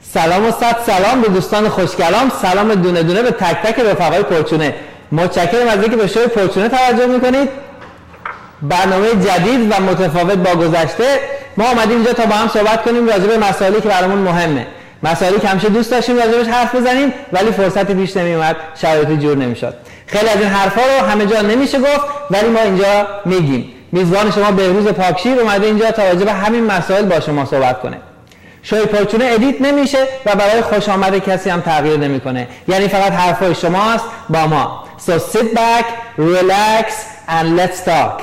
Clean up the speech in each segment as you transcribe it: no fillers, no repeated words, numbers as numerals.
سلام و صد سلام به دوستان خوشگلام، سلام دونه دونه به تک تک رفقای پرچونه. متشکرم از اینکه به شوی پرچونه توجه میکنید. برنامه جدید و متفاوت با گذشته. ما اومدیم اینجا تا با هم صحبت کنیم راجع به مسائلی که برامون مهمه. مسائلی که همیشه دوست داشتیم راجعش حرف بزنیم ولی فرصتی پیش نمیومد، شرایطی جور نمیشد. خیلی از این حرفا رو همه جا نمیشه گفت ولی ما اینجا میگیم. میزبان شما بهروز پاکشیر اومده اینجا تا راجع به همین مسائل با شما صحبت کنه. شوی پرچونه ادیت نمیشه و برای خوش آمد کسی هم تغییر نمیکنه. یعنی فقط حرفای شماست با ما. So sit back, relax and let's talk.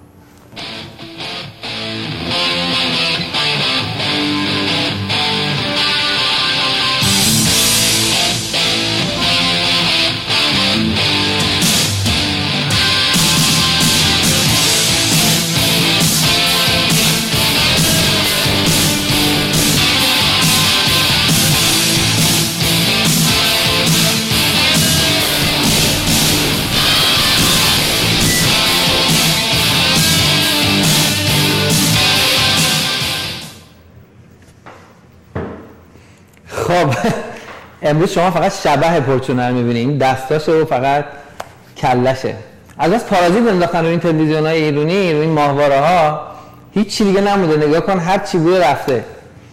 خب امروز شما فقط شبح پرچونه رو می‌بینید. این دستاشه و فقط کلشه. از پارازیت انداختن رو این تلویزیون‌های ایرانی، رو این ماهواره‌ها. هیچ چی دیگه نمونده. نگاه کن هر چی بوده رفته.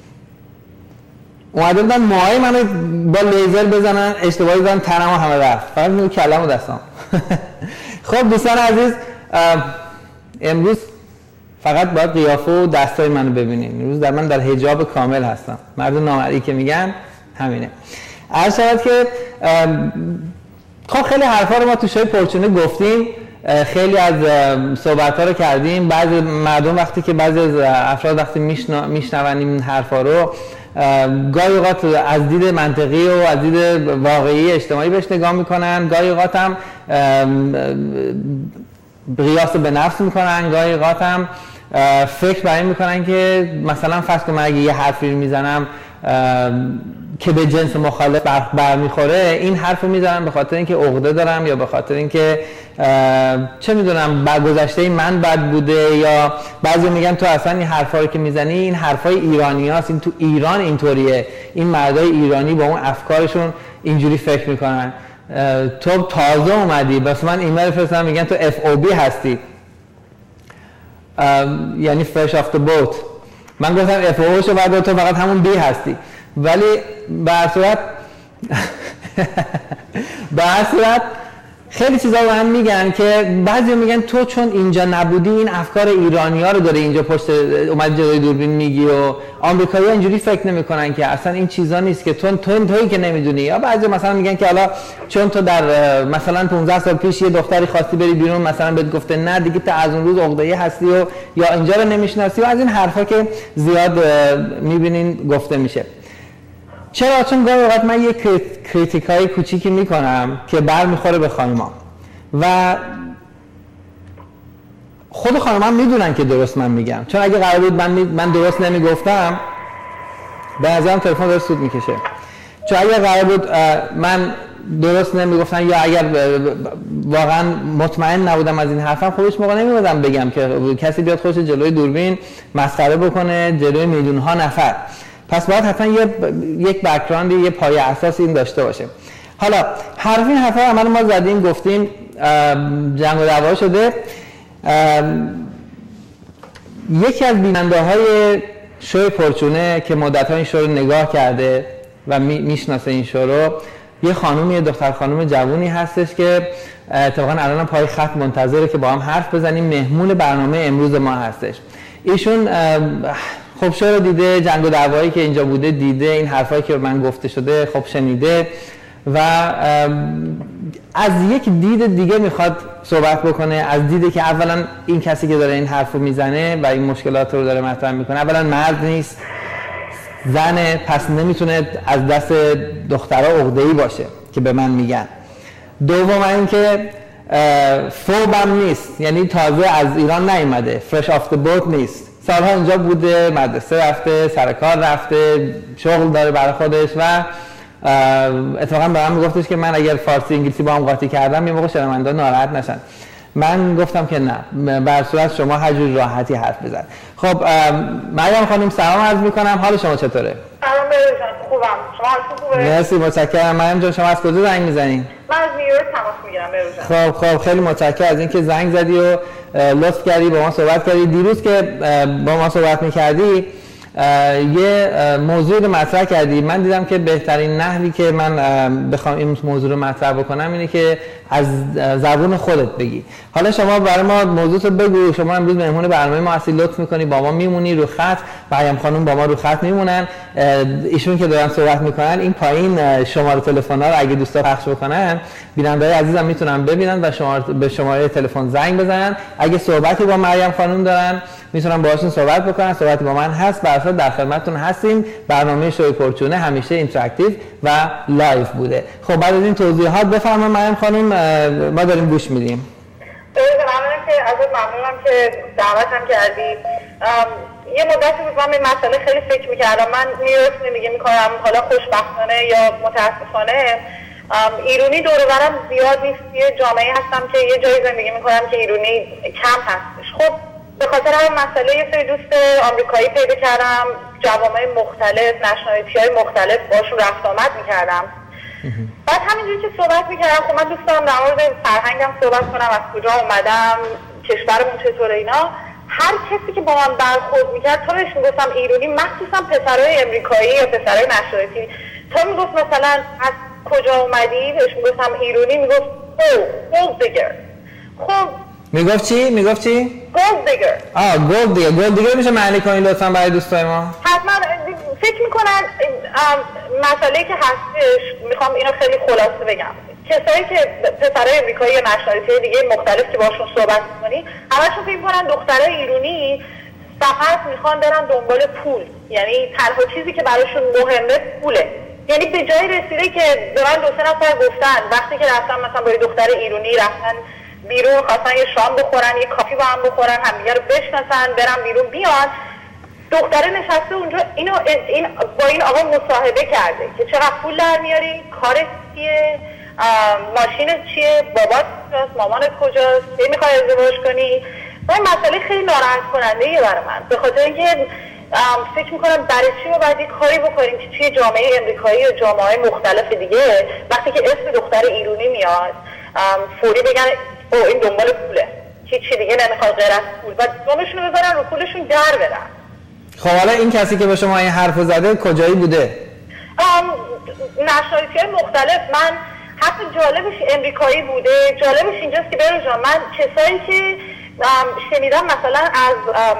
اومده بودن موهای منو با لیزر بزنن، اشتباهی بزنن تنمو همه رفت. فقط میگم کلمو دستام. خب دوستان عزیز، امروز فقط باید قیافه و دستای منو ببینین. امروز من در حجاب کامل هستم. مرد نامرئی که میگن همینه. عرض شود که خب خیلی حرفا رو ما تو شوی پرچونه گفتیم، خیلی از صحبت‌ها رو کردیم. بعضی مردم وقتی که بعضی از افراد وقتی میشنون این حرفا رو گاهی اوقات از دید منطقی و از دید واقعی اجتماعی بهش نگاه میکنن، گاهی اوقات هم قیاس به نفس میکنن، گاهی اوقات هم فکر برای میکنن که مثلا فرض کن من اگه یه حرفی میزنم که به جنس مخالف برمیخوره، این حرفو میزنم به خاطر اینکه عقده دارم یا به خاطر اینکه چه میدونم گذشته من بد بوده، یا بعضی میگن تو اصلا این حرفا رو که میزنی این حرفای ایرانیاست، این تو ایران اینطوریه، این مردای ایرانی با اون افکارشون اینجوری فکر میکنن. تو تازه اومدی بس من ایمیل فرستادم میگن تو FOB هستی، یعنی fresh off the boat. من گفتم FOB شو بعد تو فقط همون B هستی. ولی به هر صورت خیلی چیزا رو هم میگن که بعضی میگن تو چون اینجا نبودی این افکار ایرانی‌ها رو داره اینجا پشت اومد جلوی دوربین میگی، و آمریکایی‌ها اینجوری فکر نمی‌کنن که اصلا این چیزا نیست که تویی که نمیدونی. یا بعضی مثلا میگن که حالا چون تو در مثلا 15 سال پیش یه دختری خواستی بری بیرون مثلا بهت گفته نه دیگه تا از اون روز عقده‌ای هستی و یا اینجا رو نمیشناسی و از این حرفا که زیاد میبینین گفته میشه. چرا؟ چون گاهی اوقات من یه کریتیکای کوچیکی میکنم که برمیخوره به خانم‌ها و خود خانم‌ها میدونن که درست من میگم، چون اگه قرار بود من درست نمیگفتم به نظرم تلفن داره سود میکشه. چون اگه قرار بود من درست نمیگفتم یا اگر واقعا مطمئن نبودم از این حرفم، خودش موقع نمیومدم بگم که کسی بیاد خودش جلوی دوربین مسخره بکنه جلوی میلیون‌ها نفر. پس باید حتما یک بک‌گراندی، یه پایه اساسی این داشته باشه. حالا این حرفا عمل ما زدیم گفتیم جنگ و دعوا شده. یکی از بیننده‌های شوی پرچونه که مدت‌ها این شو رو نگاه کرده و میشناسه این شو رو، یه خانومی، یه دختر خانم جوونی هستش که اتفاقاً الان پای خط منتظره که با هم حرف بزنیم. مهمون برنامه امروز ما هستش. ایشون خب شو رو دیده، جنگ و دعوایی که اینجا بوده دیده، این حرفایی که من گفته شده خب شنیده و از یک دید دیگه میخواد صحبت بکنه. از دیده که اولا این کسی که داره این حرفو میزنه و این مشکلات رو داره مطرح میکنه اولا مرد نیست، زنه، پس نمیتونه از دست دخترها عقده‌ای باشه که به من میگن. دوم اینکه فوبم نیست، یعنی تازه از ایران نیومده، fresh off the boat نیست، سالها اینجا بوده، مدرسه رفته، سر کار رفته، شغل داره برای خودش و اتفاقا به من میگفتش که من اگر فارسی انگلیسی با هم قاطی کردم یه موقع شنونده ناراحت نشن. من گفتم که نه، بر صورت شما هر جور راحتی حرف بزن. خب مریم خانم سلام عرض میکنم، حال شما چطوره؟ سلام بهروز، خوب خوبم. شما حالتون خوبه؟ مرسی متشکرم. مریم جان شما از کجا زنگ میزنین؟ من از نیویورک تماس میگیرم بروز. خب خیلی متشکرم از اینکه زنگ زدی و لطف کردی با ما صحبت کردی. دیروز که با ما صحبت میکردی یه موضوع رو مطرح کردی. من دیدم که بهترین نحوی که من بخوام این موضوع رو مطرح بکنم اینه که از زبون خودت بگی. حالا شما برای ما موضوع رو بگو. شما امروز مهمون برنامه ما هستی، لطف میکنی با ما میمونی رو خط. مریم خانم با ما رو خط میمونن. ایشون که دارن صحبت میکنن این پایین شماره تلفن ها رو اگه دوستا پخش بکنن بیننده‌های عزیزم میتونن ببینن و به شماره تلفن زنگ بزنن. اگه صحبتی با مریم خانم دارن میتونن باهاشون صحبت بکنن. صحبتی با من هست، برای در خدمتتون هستیم. برنامه شوی فورچونه همیشه اینتراکتیو و لایو بوده. خب بعد از این توضیحات بفرمایید مریم خانم، ما داریم گوش میدیم. ممنونم که ازت ممنونم که دعوتم کردی. یه مدتی بود من به مسئله خیلی فکر میکردم. من نیویورک زندگی میکنم، حالا خوشبختانه یا متاسفانه ایرانی دور و برم زیاد نیست. یه جامعه هستم که یه جایی زندگی میکنم که ایرانی کم هستش. خب به خاطر همین مسئله یه سری دوست آمریکایی پیدا کردم، جوامع مختلف، نشنالیتی‌های مختلف باشون رفت آمد میکردم. بعد همینجوری که صحبت میکردم خب من دوست دارم در مورد فرهنگم صحبت کنم، از کجا اومدم، کشورمون چطوره اینا. هر کسی که با من برخورد میکرد تا بهش میگفتم ایرانی، مخصوصا پسرای امریکایی یا پسرای نشنالیتی، تا میگفت مثلا از کجا اومدی بهش میگفتم ایرانی، میگفت گولد دیگر. خب میگفت چی؟ گولد دیگر. گولد دیگر میشه معنی کنین لطفا برای دوستای ما؟ حتما فکر میکنن مسئله که هستش، میخوام اینو خیلی خلاصه بگم. کسایی که پسرای امریکایی یا نشنالیتی دیگه مختلف که باشون صحبت میکنی همشون فکر میکنن دخترای ایرانی فقط میخوان برن دنبال پول، یعنی تنها چیزی که براشون مهمه پوله. یعنی به جای رسیده که به من 2-3 نفر گفتن وقتی که رفتن مثلا با دختر ایرانی رفتن بیرون، خواستن یه شام بخورن، یه کافی با هم بخورن، همدیگه رو بشناسن، برن بیرون بیان، دختره نشسته اونجا این با این آقا مصاحبه کرده که چقدر پول در میاری، کارت چیه، ماشینت چیه، بابات کجاست، مامانت کجاست، کی میخوای ازدواج کنی. و این مسئله خیلی ناراحت کننده ایه برای من، به خاطر اینکه فکر میکنم برای چی ما باید کاری بکنیم که توی جامعه امریکایی و جامعه مختلف دیگه وقتی که اسم دختر ایرانی میاد فوری بگن او این دنبال پوله، هیچ دیگه نمیخواد غیر از پول و دومشون رو بذارن رو پولشون در برن. خب حالا این کسی که به شما این حرفو زده کجایی بوده؟ نشنالیتی‌های مختلف. من حتی جالبش امریکایی بوده. جالبش اینجاست که برجام من کسایی که شنیدم مثلا از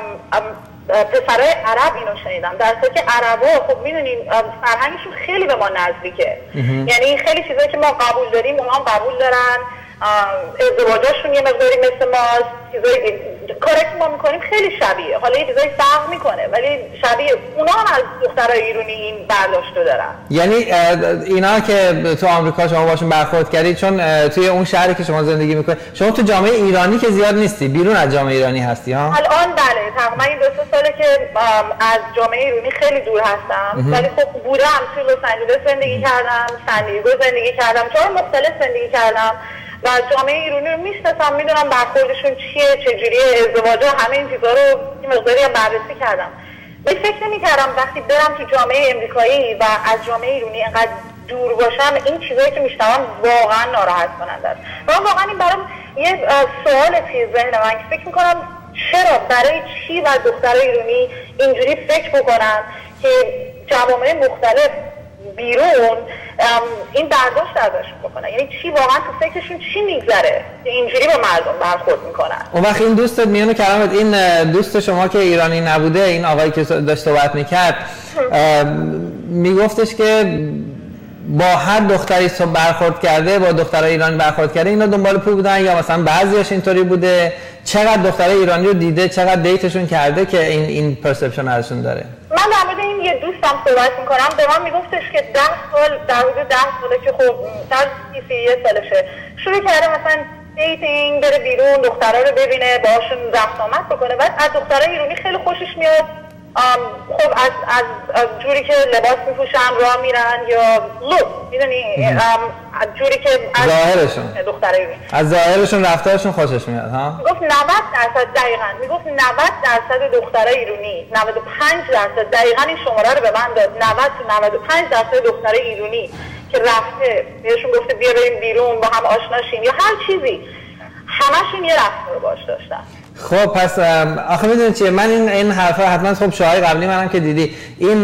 پسرای عرب اینو شنیدم، در حالی که عربا خب میدونین فرهنگشون خیلی به ما نزدیکه. یعنی خیلی چیزایی که ما قبول داریم اونها قبول دارن، ازدواجاشون یه مقداری مثل ماست، چیزایی کاری که ما میکنیم خیلی شبیه. حالا یه چیزایی فرق میکنه ولی شبیه. اونا هم از دخترای ایرانی این برداشتو دارن. یعنی اینا که تو آمریکا شما باشون برخورد کردید چون توی اون شهری که شما زندگی میکنید، شما تو جامعه ایرانی که زیاد نیستی، بیرون از جامعه ایرانی هستی ها؟ الان بله، تقریبا این 2-3 ساله که از جامعه ایرانی خیلی دور هستم. ولی خب بودم توی لس آنجلس زندگی کردم، سن دیگو زندگی کردم، جای مختلف زندگی کردم و جامعه ایرانی رو میشناسم، میدونم برخوردشون چیه، چجوریه، ازدواج و همه این چیزا رو یه مقداری بررسی کردم. به فکر نمی‌کردم وقتی برم تو جامعه امریکایی و از جامعه ایرانی اینقدر دور باشم این چیزایی که میشنوم واقعا ناراحت کننده است. و واقعا این برام یه سوال توی ذهن من که فکر می‌کنم چرا، برای چی باید دخترای ایرانی اینجوری فکر بکنن که جوامع مختلف بیرون این برداشت ازشون بکنن. یعنی چی واقعا تو فکرشون چی میگذره که اینجوری با مردم برخورد میکنن. اون وقت این دوستت میونه کلامت، این دوست شما که ایرانی نبوده، این آقایی که داشت صحبت میکرد میگفتش که با هر دختری برخورد کرده، با دخترای ایرانی برخورد کرده، اینا دنبال پول بودن یا مثلا بعضیاش اینطوری بوده؟ چقدر دخترای ایرانی رو دیده، چقدر دیتشون کرده که این پرسپشن ازشون داره؟ من در مورد این یه دوستم صحبت میکنم، به من میگفتش که 10 سال در حدود 10 ساله که خب در 31 سالشه شروع کرده مثلا دیتینگ، بره بیرون دخترها رو ببینه، باهاشون رفت آمد بکنه. بعد از دخترای ایرانی خیلی خوشش میاد، خب از جوری که لباس میپوشن راه میرن یا لوک میدونی از جوری که از ظاهرشون دخترای از ظاهرشون رفتارشون خوشش میاد ها. میگفت 90% دقیقاً میگفت 90% دخترای ایرانی 95% دقیقاً این شماره رو به من داد 90 تا 95% دخترای ایرانی که رفته بهشون گفته بیا بریم بیرون با هم آشنا شیم یا هر چیزی همشون یه رفتار باش داشتن. خب پس آخه میدونی چیه من این حرفا حتما خب شوهای قبلی منم که دیدی این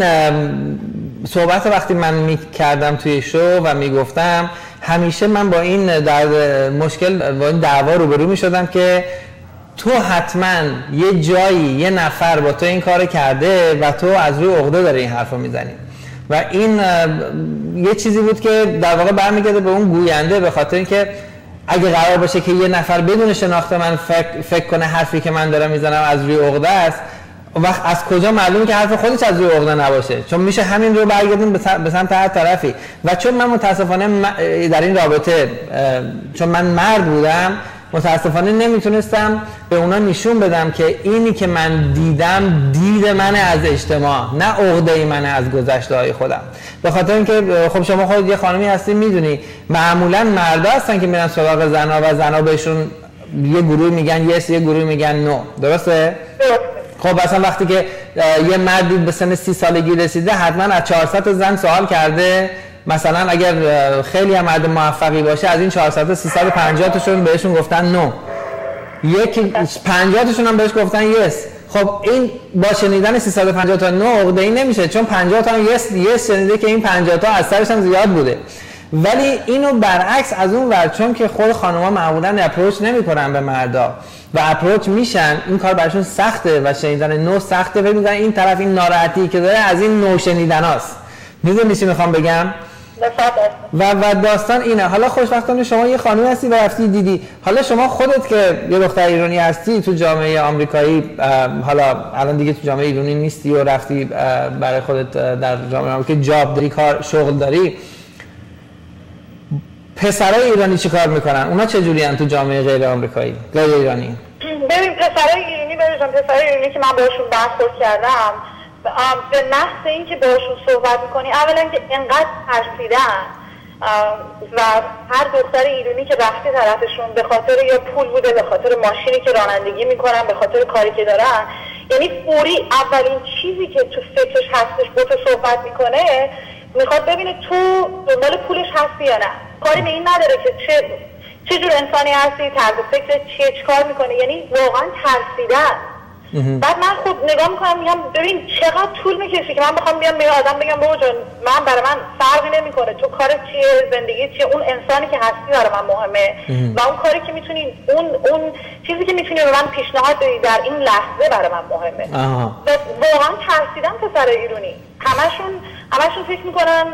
صحبت وقتی من میکردم توی شو و میگفتم همیشه من با این مشکل با این دعوا روبرو میشدم که تو حتما یه جایی یه نفر با تو این کار کرده و تو از روی عقده داری این حرفو میزنی و این یه چیزی بود که در واقع برمیگرده به اون گوینده به خاطر اینکه اگه قرار باشه که یه نفر بدون شناخت من فکر کنه حرفی که من دارم میزنم از روی عقده است وقت از کجا معلومه که حرف خودش از روی عقده نباشه چون میشه همین رو برگردیم به سمت هر طرفی و چون من متاسفانه در این رابطه چون من مرد بودم متاسفانه نمیتونستم به اونا نشون بدم که اینی که من دیدم دید من از اجتماع نه عقده من از گذشته های خودم به خاطر اینکه خب شما خودت یه خانمی هستی میدونی معمولا مردا هستن که میرن سراغ زنا و زنا بهشون یه گروه میگن یس یه گروه میگن نو درسته؟ خب اصلا وقتی که یه مردی به سن 30 سالگی رسیده حتما از 400 زن سوال کرده مثلا اگر خیلی هم مرد موفقی باشه از این 400 تا 350 تاشون بهشون گفتن نو یکی 50 تاشون هم بهش گفتن یس خب این با شنیدن 350 تا نو عقده‌ای نمیشه چون 50 تا هم یس شنیده که این 50 تا از سرش هم زیاد بوده ولی اینو برعکس از اون ور چون که خود خانم‌ها معمولاً اپروچ نمی‌کنن به مردا و اپروچ میشن این کار براشون سخته و شنیدن نو سخته و میگن این طرف این ناراحتی که داره از این نو شنیدناست میدونی چی میخوام بگم و داستان اینه حالا خوشبختانه شما یه خانومی هستی و رفتی دیدی حالا شما خودت که یه دختر ایرانی هستی تو جامعه آمریکایی حالا الان دیگه تو جامعه ایرانی نیستی و رفتی برای خودت در جامعه آمریکایی جاب داری کار شغل داری پسرای ایرانی چی کار میکنن؟ اونا چه جوری هن تو جامعه غیر آمریکایی غیر ایرانی؟ ببین پسرای ایرانی پسرای ایرانی که من باشون برخورد کردم به محض اینکه باشون صحبت میکنی اولا که انقدر ترسیدن و هر دختر ایرانی که رفته طرفشون به خاطر یا پول بوده به خاطر ماشینی که رانندگی میکنن به خاطر کاری که دارن یعنی فوری اولین چیزی که تو فکرش هستش با تو صحبت میکنه میخواد ببینه تو دنبال پولش هستی یا نه کاری به این نداره که چه جور انسانی هستی طرز فکرت چیه چیکار میکنه یعنی واقعا ترسیدن بعد من خب نگاه میکنم میگم ببین چقدر طول میکشه که من بخوام بیام به آدم بگم بابا جان من برای من فرقی نمیکنه تو کارت چیه زندگی چیه اون انسانی که هستی برای من مهمه و اون کاری که میتونی اون چیزی که میتونی به من پیشنهاد بدی در این لحظه برای من مهمه و واقعا ترسیدن پسر ایرانی همشون فکر میکنن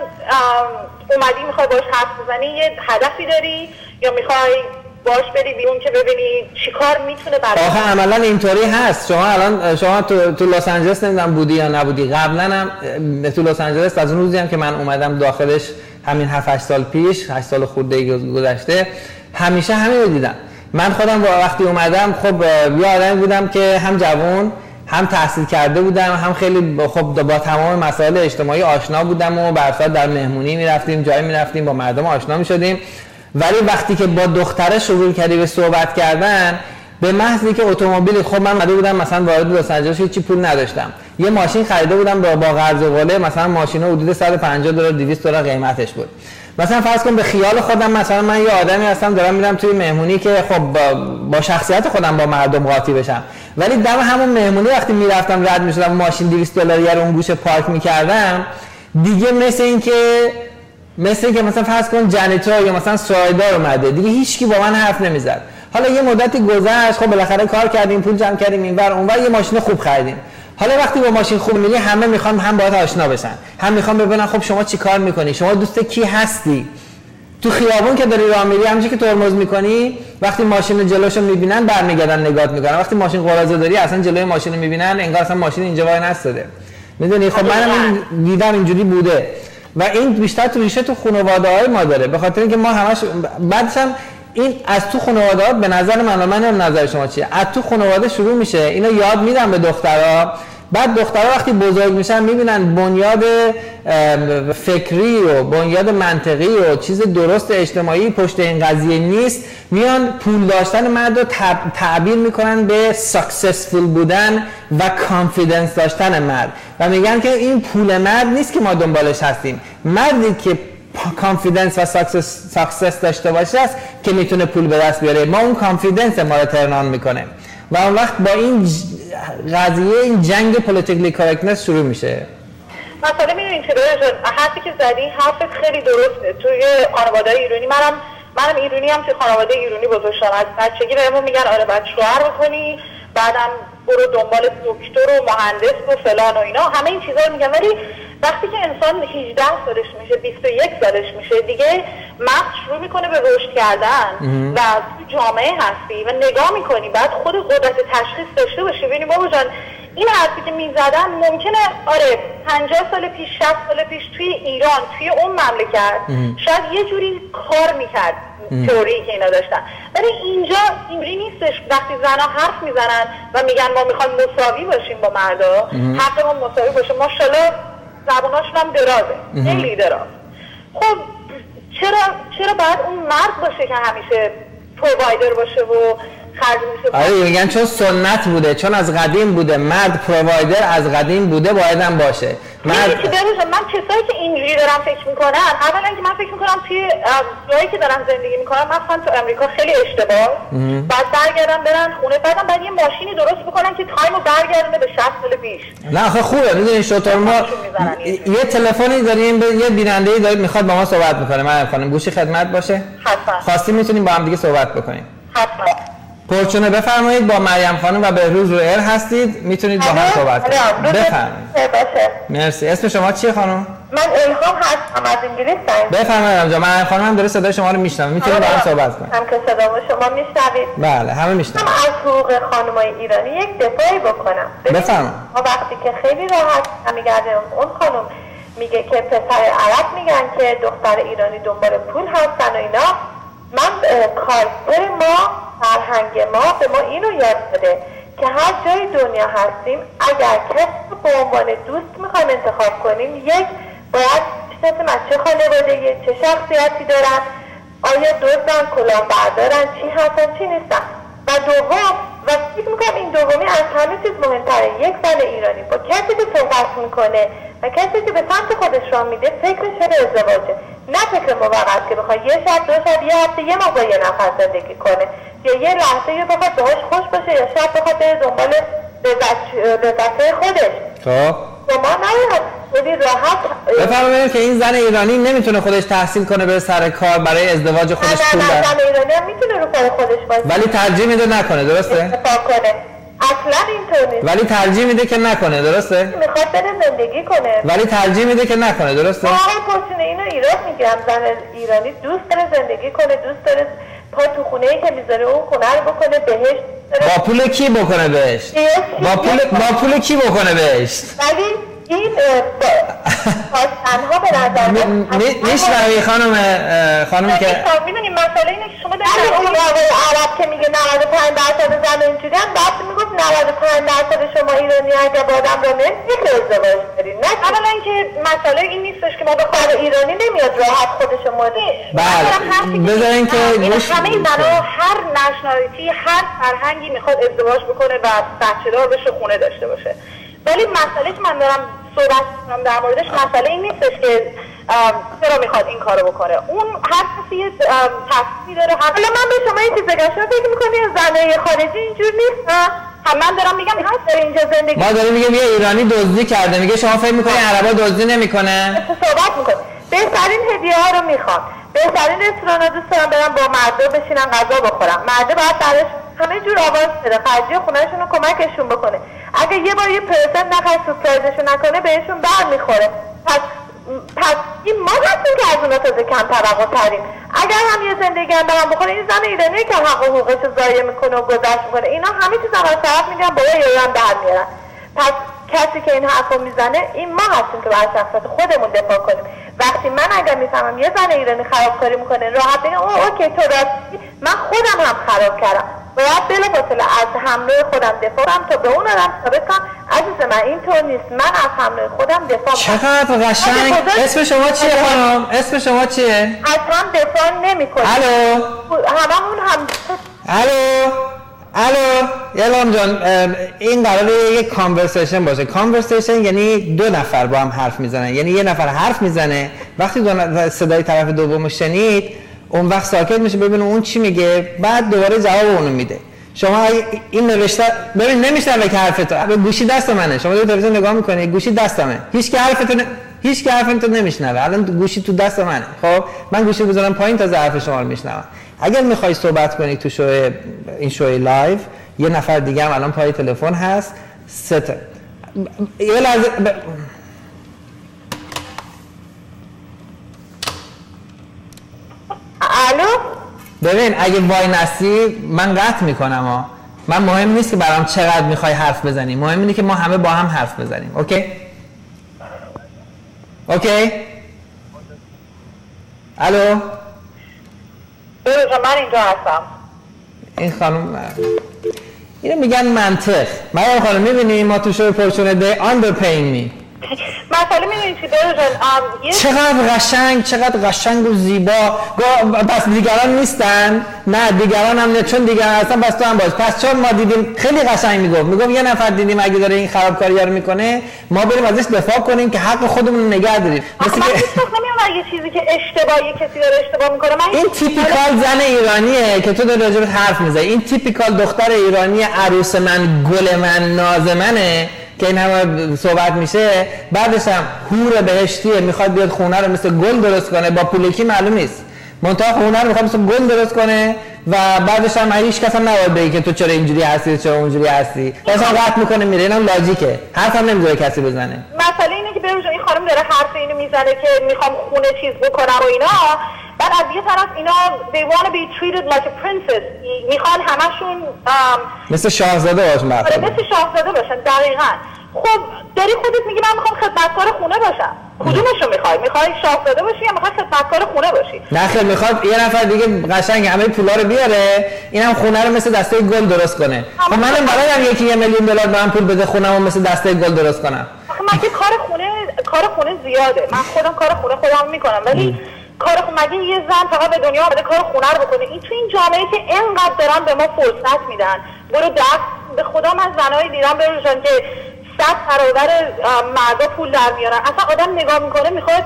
اومدی میخوای باش حرف بزنی یه هدفی داری یا میخوای باش بری بیرون که ببینی چیکار میتونه برای آخه عملا اینطوری هست شما تو لس آنجلس نمیدونم بودی یا نبودی قبلا هم تو لس آنجلس از اون روزی هم که من اومدم داخلش همین 7-8 سال پیش 8 سال خورده گذشته همیشه همین رو دیدم من خودم وقتی اومدم خب یه آدمی بودم که هم جوان هم تحصیل کرده بودم هم خیلی خب با تمام مسائل اجتماعی آشنا بودم و برفت در مهمونی میرفتیم جایی میرفتیم با مردم آشنا میشدیم ولی وقتی که با دختره شروع کردی به صحبت کردن به محض که اتومبیل خب من اومده بودم مثلا وارد لس آنجلس هیچ پول نداشتم یه ماشین خریده بودم با قرض و قله مثلا ماشین حدود $150 $200 قیمتش بود مثلا فرض کن به خیال خودم مثلا من یه آدمی هستم دارم میرم توی مهمونی که خب با شخصیت خودم با مردم قاطی بشم ولی دم همون مهمونی وقتی میرفتم رد میشدم ماشین $200 رو اون گوشه پارک میکردم دیگه مثل اینکه مثلا فرض کن جنیتور یا مثلا سرایدار اومده دیگه هیچکی با من حرف نمیزد حالا یه مدتی گذشت خب بالاخره کار کردیم پول جمع کردیم اینور اونور یه ماشین خوب خریدیم حالا وقتی با ماشین خوب میری همه میخوان هم باهات آشنا بشن هم میخوان ببینن خب شما چی کار میکنی شما دوست کی هستی تو خیابون که داری راه میری همونجوری که ترمز میکنی وقتی ماشین جلوشو میبینن برمیگردن نگات میکنن وقتی ماشین قراضه داری اصلا جلوی ماشین میبینن انگار اصلا ماشین اینجا وای نستاده میدونی خب منم دیدم اینجوری بوده و این بیشتر تو ریشه تو خانواده‌های ما داره به خاطر اینکه ما همش بعدش هم این از تو خانواده ها به نظر من نظر شما چیه از تو خانواده شروع میشه اینو یاد میدم به دخترها بعد دخترها وقتی بزرگ میشن میبینن بنیاد فکری و بنیاد منطقی و چیز درست اجتماعی پشت این قضیه نیست، میان پول داشتن مرد رو تعبیر میکنن به ساکسسفول بودن و کانفیدنس داشتن مرد و میگن که این پول مرد نیست که ما دنبالش هستیم، مردی که کانفیدنس و ساکسس داشته باشه است که میتونه پول به دست بیاره، ما اون کانفیدنس ما رو ترنان میکنه و اون وقت با این قضیه این جنگ پولیتیکلی کارکتنس شروع میشه. مثلا میدونین چه حرفی که زدی حرفت خیلی درسته. توی خانواده ایرانی منم ایرانی هم توی خانواده ایرانی بزرگ شدم، از بچگی بهمون میگن آره باید شوهر بکنی، بعدم برو دنبال دکتر و مهندس و فلان و اینا، همه این چیزا رو میگن. ولی وقتی که انسان 18 سالش میشه 21 سالش میشه دیگه مغز شروع میکنه به رشد کردن و تو جامعه هستی و نگاه میکنی، بعد خود قدرت تشخیص داشته باشی. ببینی بابا جان این حرفی که میزدن ممکنه آره 50 سال پیش 60 سال پیش توی ایران توی اون مملکت شاید یه جوری کار میکرد تئوری که اینا داشتن، ولی اینجا اینجوری نیستش. وقتی زنا حرف میزنن و میگن ما میخوایم مساوی باشیم با مردا، حقمون مساوی باشه، ماشاءالله زبوناشون هم درازه، خیلی دراز. خب چرا باید اون مرد باشه که همیشه پرووایدر باشه و خرج میشه؟ آره میگن چون سنت بوده، چون از قدیم بوده، مرد پرووایدر از قدیم بوده، باید هم باشه. من کسایی که اینجوری دارم فکر میکنن، اولا که من فکر میکنم توی جایی که دارن زندگی میکنن مثلا تو امریکا خیلی اشتباه، بعد برگردن برن خونه، بعدم بعد یه ماشینی درست بکنن که تایمو برگردونه به 60 سال پیش. نه آخه خوبه، میدونی شطور ما یه تلفنی داریم، یه بیننده‌ای داریم میخواد با ما صحبت بکنه، من خانم گوشی خدمت باشه؟ حتما. خواستی میتونیم با هم دیگه صحبت بکنیم. حتما. پرچونه بفرمایید، با مریم خانم و بهروز رو ایر هستید، میتونید با هم صحبت کنید. بفرمایید. مرسی. اسم شما چیه خانم؟ من الهام هستم از انگلیس. بفرمایید آنجا. مریم خانم هم داره صدای شما رو میشنوه، میتونید با هم صحبت کنید. هم که صدامو شما میشنوید؟ بله همه میشنوید. من از حقوق خانمای ایرانی یک دفاعی بکنم. بفرمایید. ما وقتی که خیلی راحت میگردیم اون خانم میگه که پسر عرب میگن که دختر ایرانی دنبال پول هستن و اینا، من کارتر ما فرهنگ ما به ما اینو یاد داده که هر جای دنیا هستیم اگر کسی رو به عنوان دوست میخوایم انتخاب کنیم، یک باید بشناسیم از چه خانوادگی، چه شخصیتی دارن، آیا دزدن، کلاهبردارن، چی هستن چی نیستن، و دوم و فکر میکنم این دومی از همه چیز مهمتره، یک زن ایرانی با کسی که صحبت میکنه و کسی که به سمت خودش را میده فکرش به ازدواجه، نه فکر موقت که بخواد یه شب دو شب یه هفته یه ماه با یه نفر زندگی کنه یا یه لحظه یه بخواد باهاش خوش باشه یا شب بخواد بره دنبال لذت‌های خودش. خب شما نباید خیلی راحت بفرمایید که این زن ایرانی نمیتونه خودش تحصیل کنه بره سر کار برای ازدواج خودش پول بده. زن ایرانی هم میتونه رو کار خودش باشه ولی ترجیح میده نکنه، درسته؟ اتفاق کنه. اصلا اینطور نیست. ولی ترجیح میده که نکنه، درسته؟ میخواد بره زندگی کنه. ولی ترجیح میده که نکنه، درسته؟ آقای پرچونه اینو ایراد میگیرم، زن ایرانی دوست داره زندگی کنه، دوست داره پا تو خونه‌ای که میذاره اون خونه رو بکنه بهشت. با پول کی بکنه بهشت؟ با پول کی بکنه بهشت؟ ولی این تنها به نظر میشنوی خانم که میدونیم مسئله اینه که شما در اون آقای عرب که میگه 95% زن اینجوری هم بعد میگفت 95% شما ایرانی اگه با آدم رو نمیشه ازدواج دارین. نه اولا اینکه مسئله این نیستش که ما به خود ایرانی نمیاد راحت خودش مورد. بله بذارین که همه زنها هر نشنالیتی هر فرهنگی میخواد ازدواج بکنه و بچه‌دار بشه خونه داشته باشه، ولی مسئله که من دارم صحبت کنم در موردش مسئله این نیستش که چرا میخواد این کارو بکنه. اون هر کسی یه تصمیمی داره. حالا من به شما این چیز بگم، شما فکر میکنی زنای خارجی اینجور نیست؟ من دارم میگم هست داره اینجا زندگی. ما داریم میگیم یه ایرانی دزدی کرده، میگه شما فکر میکنی عربا دزدی نمیکنه؟ صحبت میکنه بهترین هدیه ها رو میخوام، بهترین رستوران ها دوست دارم برم با مردا بشینن غذا بخورم، مردا باید براش همه جور آواز بده، خرجی خونهشون رو کمکشون بکنه، اگه یه بار یه پرسنت نخواد سورپرایزشون نکنه بهشون بر میخوره. پس این ما هستیم که از اونا تازه کم توقع تریم. اگر هم یه زندگی هم برام بخوره، این زن ایرانی که حق و حقوقش رو ضایع میکنه و گذشت میکنه، اینا همه چیز هم از طرف میگن بابا ایران در میارن. پس کسی که این حرفو میزنه این ما هستیم که باید شخصیت خودمون دفاع کنیم. وقتی من اگر میفهمم یه زن ایرانی خرابکاری میکنه راحت بگم اوکی تو راستی، من خودم هم خراب کردم، باید بلافاصله از حمله خودم دفاع کنم تا به اون آدم ثابت کنم عزیز من اینطور نیست، من از حمله خودم دفاع میکنم. چقدر قشنگ. اسم شما چیه خانم؟ اسم شما چیه؟ از هم دفاع نمی‌کنیم. الو هممون هم الو یلام جان، این قراره یک کانورسیشن باشه. کانورسیشن یعنی دو نفر با هم حرف میزنن، یعنی یه نفر حرف میزنه، وقتی صدای طرف دومو شنید اون وقت ساکت میشه ببینه اون چی میگه، بعد دوباره جواب اونو میده. شما این نوشته ببین نمیشنوه که حرفتو، گوشی دست منه، شما دارید تلویزیون نگاه میکنید گوشی دستمه، هیچ که حرفتو نمیشنوه. الان گوشی تو دست منه، خب من گوشی بذارم پایین تا حرف شما رو میشنوم. اگر میخوای صحبت کنی تو این شوی لایو، یه نفر دیگه هم الان پای تلفن هست. یه لحظه الو ببین اگه وای نستی من قطع میکنم من مهم نیست که برام چقدر میخوای حرف بزنی، مهم اینه که ما همه با هم حرف بزنیم. اوکی؟ الو من اینجا هستم. این خانم اینو میگن منطق. مریم خانم میبینی ما تو شوی پرچونه دی underpaying me. مسئله میدونی چی جان، چقدر قشنگ و زیبا. پس دیگران نیستن؟ نه دیگران هم نه، چون دیگران هستن پس تو هم باش. پس چون ما دیدیم خیلی قشنگ میگفت یه نفر دیدیم اگه داره این خرابکاری‌ها رو میکنه ما بریم ازش دفاع کنیم که حق خودمون رو نگه داریم. مثلا من هیچ وقت نمی‌دونم یه چیزی که اشتباهی کسی داره اشتباه میکنه. این تیپیکال زن ایرانیه که تو داری راجبش حرف میزنی. این تیپیکال دختر ایرانی عروس من، گل من، ناز منه که این همه صحبت میشه. بعدش هم حور بهشتیه، میخواد بیاد خونه رو مثل گل درست کنه، با پولکی معلوم نیست، منتها خونه رو میخواد مثل گل درست کنه و بعدش هم هیچ کس هم نباید بگه که تو چرا اینجوری هستی چرا اونجوری هستی. مثلا قطع میکنه میره. اینم لاجیکه، حرف هم نمیذاره کسی بزنه. مسئله اینه که بروز این خانم داره حرف اینو میزنه که میخوام خونه چیز بکنم و اینا، بعد از یه طرف اینا they want to be treated like a princess، میخوان همشون مثل شاهزاده باشن. مثل شاهزاده باشن. دقیقاً. خب داری خودت میگی من میخوام خدمتکار خونه باشم، کدومشو میخوای شاهزاده باشی یا میخوای خدمتکار خونه باشی؟ نه خیر، میخواد یه نفر دیگه قشنگ همه پولا رو بیاره، اینم خونه رو مثل دسته گل درست کنه. خب منم برایم یکی $1 میلیون به من پول بده خونه‌مو مثل دسته گل درست کنم. آخه من که کار خونه زیاده، من خودم کار خونه خودم میکنم، ولی مگه یه زن فقط به دنیا آمده کار خونه رو بکنه؟ این تو این جامعه که اینقدر دارن به ما فرصت میدن، برو دست به خدا من زنایی دیدم بروشن که 100 برابر مردا پول در میارن، اصلا آدم نگاه میکنه میخواد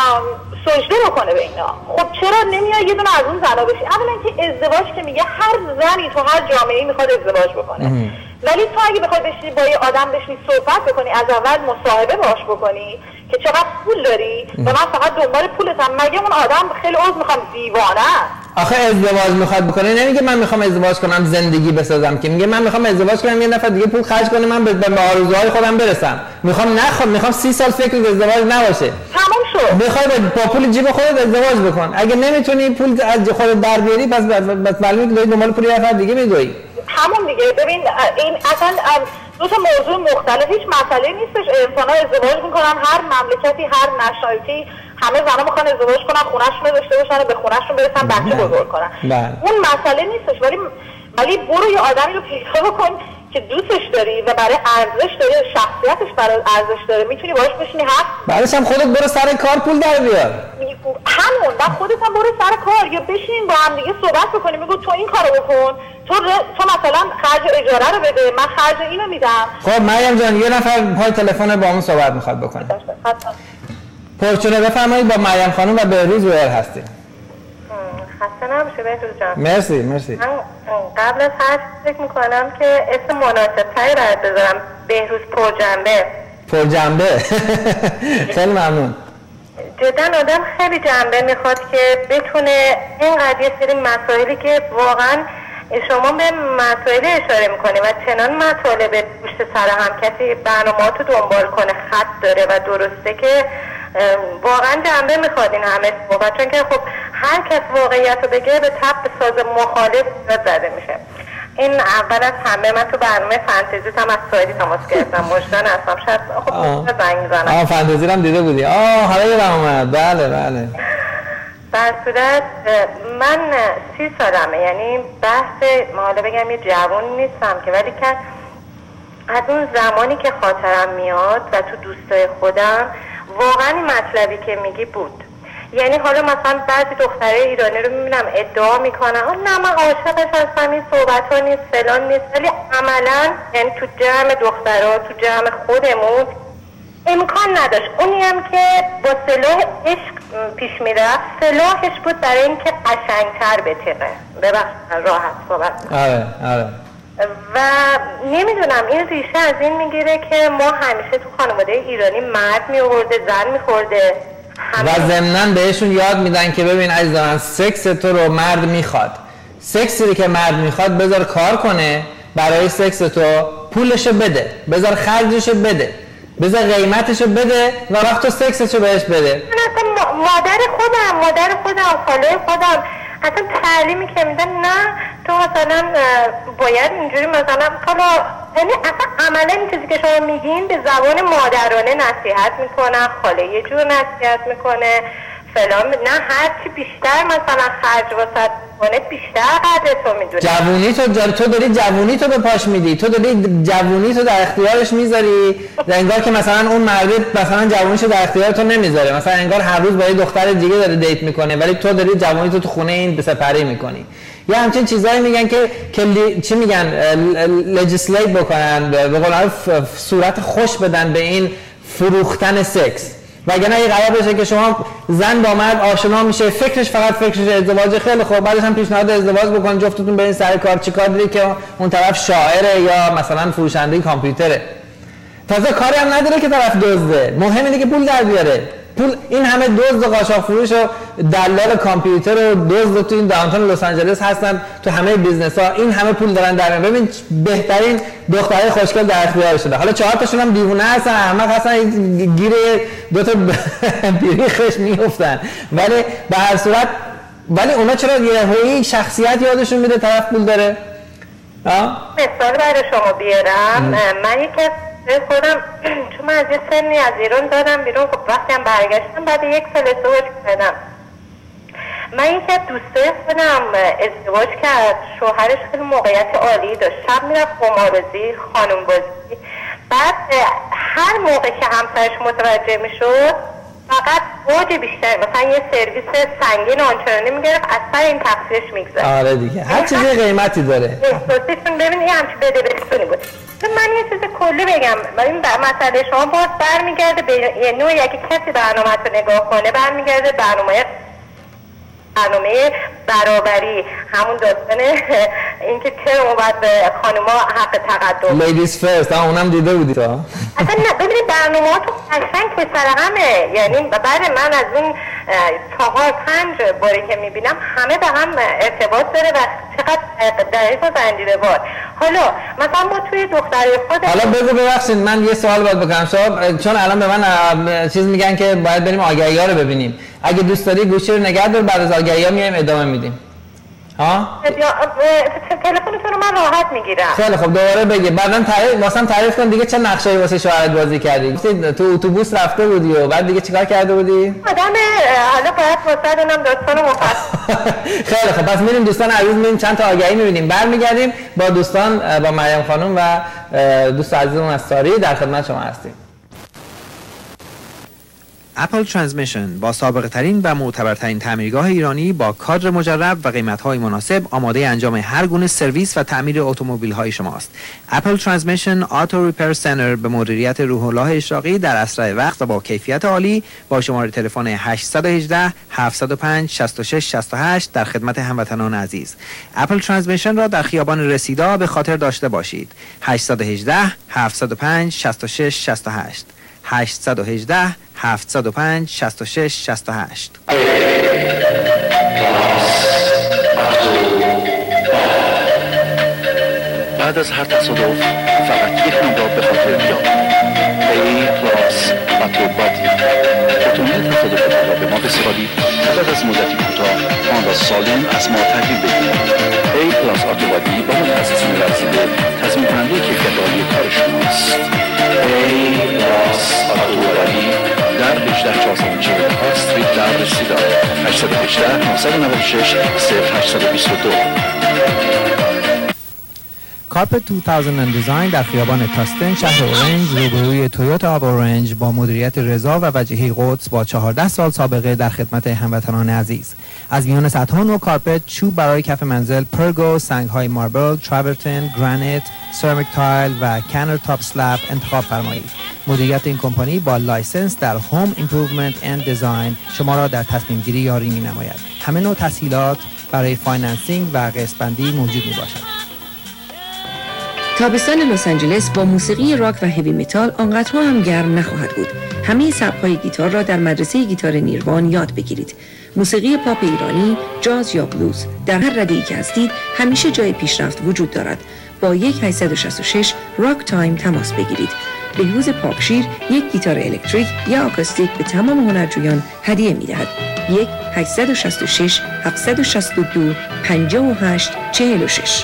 سجده بکنه به اینا. خب چرا نمیای یه دونه از اون زنا بشی؟ اولا که ازدواج که میگه هر زنی تو هر جامعه‌ای میخواد ازدواج بکنه، ولی تو اگه بخوای بشینی با یه آدم بشینی صحبت بکنی، از اول مصاحبه باش بکنی که چقدر پول داری و من فقط دنبال پولتم، مگه اون آدم خیلی میخوام دیوانه؟ آخه ازدواج میخواد بکنه نمیگه من میخوام ازدواج کنم زندگی بسازم، که میگه من میخوام ازدواج کنم یه نفر دیگه پول خرج کنه من به آرزوهای خودم برسم. میخوام 30 سال فکر ازدواج نباشه. تمام شد. میخوای با پول جیب خودت ازدواج بکن. اگه نمیتونی پول از خودت در بیاری پس معلومه که داری دنبال پول یه نفر دیگه میدوی. همون دیگه. ببین این اصلا دو تا موضوع مختلف، هیچ مسئله نیستش. انسان‌ها ازدواج میکنن، هر مملکتی هر نشنالیتی همه زنا میخوان ازدواج کنن، خونه‌شون رو داشته باشن و به خونه‌شون برسن، بچه بزرگ کنن. اون مسئله نیستش، ولی برو یه آدمی رو پیدا بکن که دوستش داری و برای ارزش داره، شخصیتش برای ارزش داره، میتونی باهاش بشینی حرف. بعدش هم خودت برو سر کار پول در بیار. همون بعد خودت هم برو سر کار یا بشین با هم دیگه صحبت بکنیم، بگو تو این کارو بکن، تو مثلا خرج اجاره رو بده، من خرج اینو میدم. خب مریم جان یه نفر پای تلفن با همون صحبت میخواد بکنه. پرچونه بفرمایید، با مریم خانم و بهروز رویر هستیم. خسته نباشه بهروز جان. مرسی. من قبل از هر چیز فکر میکنم که اسم مناسب‌تری باید بذارم، بهروز پرجنبه. خیلی ممنون. جدا آدم خیلی جنبه میخواد که بتونه اینقدر یه سری مسائلی که واقعا شما به مسائل اشاره میکنی و چنان مطالب پشت سر هم کسی برنامه‌هاتو دنبال کنه، خط داره و درسته که واقعا جنبه میخواد این همه صحبت، چون که خب هر کس واقعیت رو بگه به تب ساز مخالف زده میشه. این اول از همه من تو برنامه فانتزی هم از سایدی تماس گرفتم، مجدان هستم، شاید خب زنگ میزنم. فانتزی هم دیده بودی؟ حالا یادم اومد. بله. در صورت من 30 سالمه، یعنی بحث حالا بگم یه جوان نیستم که، ولی که از اون زمانی که خاطرم میاد و تو دوستای خودم واقعا این مطلبی که میگی بود. یعنی حالا مثلا بعضی دخترای ایرانی رو میبینم ادعا میکنن نه من عاشقش هستم، این صحبت ها نیست فلان نیست، ولی عملا یعنی تو جمع دخترها تو جمع خودمون امکان نداشت. اونی هم که با سلاح عشق پیش میرفت سلاحش بود برای اینکه قشنگتر بتقه. ببخشید راحت صحبت. آره. و نمیدونم این ریشه از این میگیره که ما همیشه تو خانواده ایرانی مرد میورده زن میخورده و ضمناً بهشون یاد میدن که ببین عزیز من سکس تو رو مرد میخواد، سکسی که مرد میخواد بذار کار کنه برای سکس تو، پولشو بده، بذار خرجشو بده، بذار قیمتشو بده و وقت تو سکسشو بهش بده. من اصلا مادر خودم خاله خودم اصلا تعلیمی که میدن نه تو مثلا باید اینجوری مثلا حالا یعنی اصلا عملا این چیزی که شما میگین به زبان مادرانه نصیحت میکنن، خاله یه جور نصیحت میکنه فلان، نه هرچی بیشتر مثلا خرج واسط کنه بیشتر قدر تو میدونی. جوونی تو داری جوونی تو به پاش میدی، تو داری جوونی تو در اختیارش میذاری، انگار که مثلا اون مرد مثلا جوونیشو در اختیار تو نمیذاره، مثلا انگار هر روز با یه دختر دیگه داره دیت میکنه ولی تو داری جوونی تو خونه این به سپری میکنی. یا همچین چیزایی میگن که چی میگن لجیسلیت بکنن، به قول معروف صورت خوش بدن به این فروختن سکس. وگرنه یه قرار بشه که شما زن با مرد آشنا میشه فکرش فقط فکرش ازدواج، خیلی خوب بعدش هم پیشنهاد ازدواج بکن جفتتون برین سر کار، چیکار داری که اون طرف شاعره یا مثلا فروشنده کامپیوتره، تازه کاری هم نداره که طرف دزده، مهم اینه که پول در بیاره. پول این همه دزد و قاچاق فروش و دلال کامپیوتر و دزد تو این داونتاون لس آنجلس هستن، تو همه بیزنس ها این همه پول دارن در میارن. ببین بهترین دخترای خوشگل در اختیار شده، حالا 4 تاشون هم دیوونه هستن احمق هستن گیر 2 تا بیریخش میافتن، ولی به هر صورت ولی اونا چرا یهویی شخصیت یادشون میده طرف پول داره؟ مثال برای شما بیارم، من یک خودم چون من از یه سنی از ایران دادم بیرون، خب وقتی هم برگشتم بعد 1 سال ازدواج کردم. من یکی از دوستای خودم ازدواج کرد، شوهرش خیلی موقعیت عالی داشت، شب میرفت قماربازی خانم بازی، بعد هر موقع که همسرش متوجه میشد فقط اوج بیشتر مثلا یه سرویس سنگین آنچنانی میگرفت از سر این تقصیرش میگذاشت. آره دیگه هر چیزی قیمتی داره. احساسیتون ببین این همچین بده برسونی بود. من یه چیز کلی بگم، این مسئله شما باز برمیگرده به یه نوعی اگه کسی برنامه رو نگاه کنه برمیگرده برنامه برابری، همون داستان اینکه چرا ما باید به خانوما حق تقدم لیدیز فرست، اونم دیده بودی تو؟ اصلا نه ببینید برنامه ها تو قشنگ پسر همه، یعنی بعد من از اون 4-5 باری که میبینم همه به هم ارتباط داره و چقدر دقیق و زنجیره‌وار. حالا مثلا ما توی دختری خود حالا بگو ببخشید من یه سوال باید بکنم شما، چون الان به من چیز میگن که باید بریم آگهی‌ها رو ببینیم، اگه دوست داری گوشی رو نگه دار بعد از آگهی‌ها میایم ادامه میدیم. تلفنتون رو من راحت میگیرم. خیلی خب دوباره بگی بعدن واسم تعریف کن دیگه چه نقشه‌ای واسه شوهرت بازی کردی؟ تو اتوبوس رفته بودی و بعد دیگه چیکار کرده بودی؟ آدم حالا باید واسه اونم داستان مفصل. خیلی خب پس میریم دوستان عزیز میریم چند تا آگهی میبینیم برمیگردیم با دوستان با مریم خانم و دوست عزیزمون از ساری در خدمت شما هستیم. اپل ترانسمیشن با سابقه ترین و معتبرترین تعمیرگاه ایرانی با کادر مجرب و قیمت‌های مناسب آماده انجام هر گونه سرویس و تعمیر اتومبیل‌های شماست. اپل ترانسمیشن آتو ریپر سنتر به مدیریت روح الله اشراقی در اسرع وقت و با کیفیت عالی با شماره تلفن 818 705 66 68 در خدمت هموطنان عزیز. اپل ترانسمیشن را در خیابان رسیدا به خاطر داشته باشید. 818 705 66 68 818 705 66 68. بعد از هر تصادف فقط یک نام را به خاطر بیار. A پلاس اتوبادی. اتومبیل تصادفتان را به ما بسپارید و بعد از مدتی کوتاه آن را سالم از ما تحویل بدهید. A پلاس اتوبادی با متخصصین ورزیده تضمین کننده کیفیت عالی کار شماست. A پلاس اتوبادی در 18440 استریت در رسیدار 818 996 0822. کارپت 2000 دیزاین در خیابان تاستن شهر اورنج روبروی تویوتا آب اورنج با مدیریت رضا و وجیحی قدس با 14 سال سابقه در خدمت هموطنان عزیز. از میان صدها نوع کارپت، چوب برای کف منزل، پرگو، سنگ‌های ماربل، تراورتن، گرانیت، سرامیک تایل و کانر تاپ سلاب انتخاب فرمایید. مدیریت این کمپانی با لایسنس در هوم ایمپروومنت اند دیزاین شما را در تصمیم گیری یاری می‌نماید. همه نوع تسهیلات برای فایننسینگ و قسط‌بندی موجود می‌باشد. تابستان لس آنجلس با موسیقی راک و هیوی متال آنقدرها هم گرم نخواهد بود. همه سبک‌های گیتار را در مدرسه گیتار نیروان یاد بگیرید. موسیقی پاپ ایرانی، جاز یا بلوز، در هر رده‌ای که هستید همیشه جای پیشرفت وجود دارد. با 1866 راک تایم تماس بگیرید. بهروز پاکشیر یک گیتار الکتریک یا آکوستیک به تمام هنرجویان هدیه می‌دهد. 1866 762 58 46.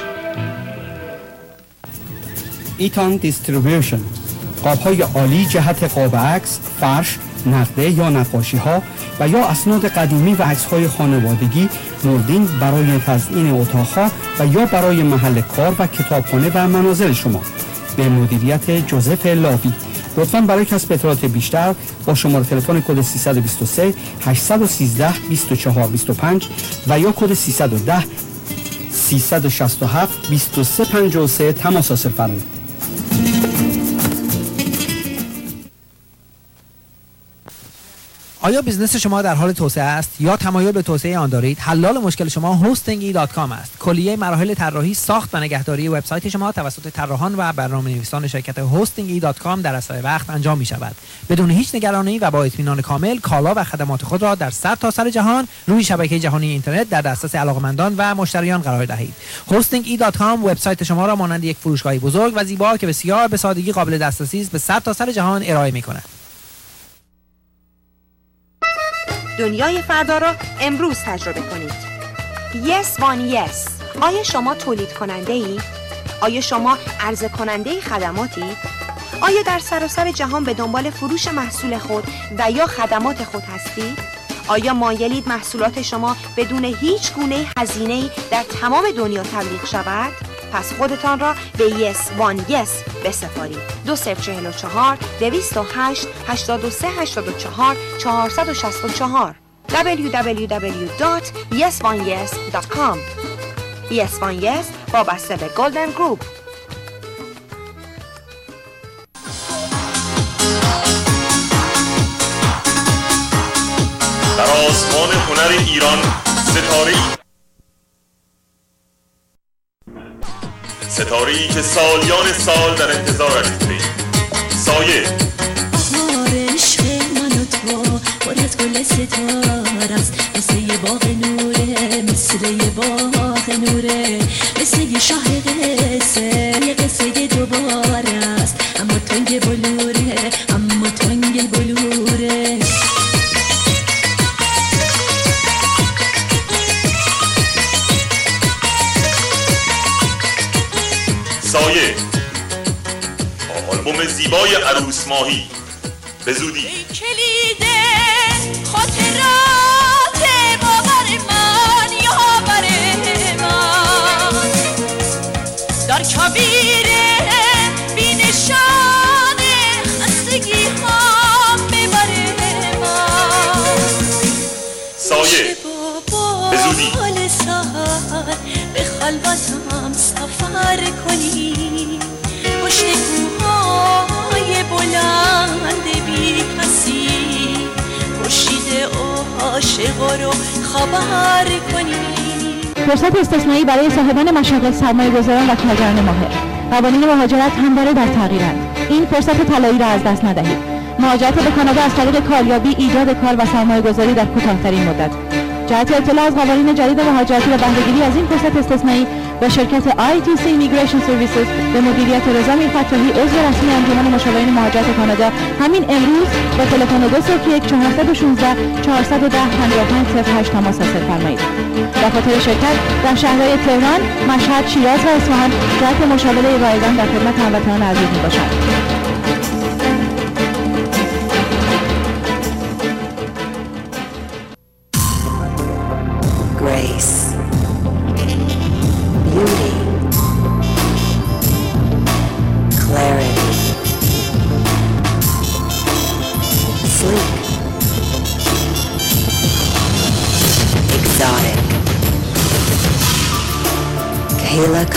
ایتان دیستریبیوشن، قاب‌های عالی جهت قاب عکس، فرش، نقده یا نقاشی ها و یا اسناد قدیمی و عکس‌های خانوادگی مولدینگ برای تزیین اتاق‌ها و یا برای محل کار و کتابخانه و منازل شما. به مدیریت جوزف لاوی. لطفاً برای کسب اطلاعات بیشتر با شماره تلفن کد 323 813 2425 و یا کد 310 367 2353 تماس حاصل فرمایید. آیا بیزنس شما در حال توسعه است یا تمایل به توسعه آن دارید؟ حلال مشکل شما hostingi.com است. کلیه مراحل طراحی، ساخت و نگهداری وبسایت شما توسط طراحان و برنامه‌نویسان شرکت hostingi.com در اسرع وقت انجام می‌شود. بدون هیچ نگرانی و با اطمینان کامل کالا و خدمات خود را در سرتاسر جهان روی شبکه جهانی اینترنت در دسترس علاقه‌مندان و مشتریان قرار دهید. hostingi.com وبسایت شما را مانند یک فروشگاه بزرگ و زیبا که بسیار به سادگی قابل دسترسی است به سرتاسر جهان ارائه می‌کند. دنیای فردا را امروز تجربه کنید. Yes One Yes. آیا شما تولید کننده ای؟ آیا شما عرضه کننده خدماتی؟ آیا در سراسر جهان به دنبال فروش محصول خود و یا خدمات خود هستید؟ آیا مایلید محصولات شما بدون هیچ گونه هزینه‌ای در تمام دنیا تبلیغ شود؟ پس خودتان را به Yes One Yes بسپارید. 2044 208 83 84 464 www.yesoneyes.com. Yes One Yes وابسته به گلدن گروپ. در آسمان هنر ایران ستاره‌ای که سالیان سال در انتظارش بودیم. سایه عشق من و تو پرت گل ستاره است، مثل یه باغ نوره، مثل یه باغ نوره، مثل یه شاه قصه، یه قصه دوباره است، اما تنگ بلوره، اما تنگ بلوره. سایه، آلبوم زیبای عروس ماهی، به زودی. کلید خاطرات باور من یا بر من در کبیر بینشان خستگی ها ببره من. سایه، به زودی. به خلوتم سفر کنی، پشت کوههای بلند بی کسی، خورشید عاشقا رو خبر کنی. فرصت استثنایی برای صاحبان مشاغل، سرمایه‌گذاران و تاجران ماهر. قوانین مهاجرت همواره در تغییرند. این فرصت طلایی را از دست ندهید. مهاجرت به کانادا از طریق کاریابی، ایجاد کار و سرمایه‌گذاری در کوتاه‌ترین مدت. جهت اطلاع از قوانین جدید مهاجرتی و بهره‌گیری از این فرصت استثنایی با شرکت ITC Immigration Services به مدیریت رضا میرفتاحی عضو رسمی انجمن مشاورین مهاجرت کانادا همین امروز با تلفن 201 416 410 5508 تماس حاصل فرمایید. دفاتر شرکت در شهرهای تهران، مشهد، شیراز و اصفهان جهت مشاوره رایگان در خدمت هموطنان عزیز میباشد.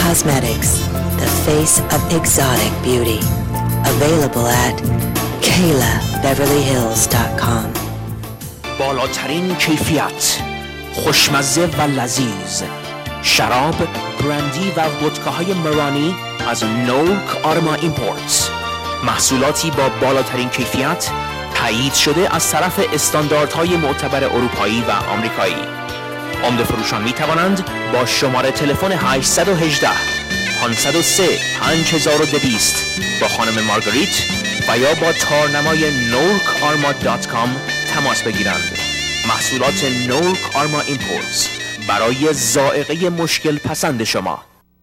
Cosmetics, the face of exotic beauty. Available at KaylaBeverlyHills.com. بالاترین کیفیت، خوشمزه و لذیذ، شراب، برندی و ودکاهای مرانی از نورک آرما ایمپورتس. محصولاتی با بالاترین کیفیت تایید شده از طرف استانداردهای معتبر اروپایی و آمریکایی. عمده فروشان می توانند با شماره تلفن 818 503 5200 با خانم مارگریت و یا با تارنمای norkarma.com تماس بگیرند. محصولات نورک آرما ایمپورتس برای ذائقه مشکل پسند شما.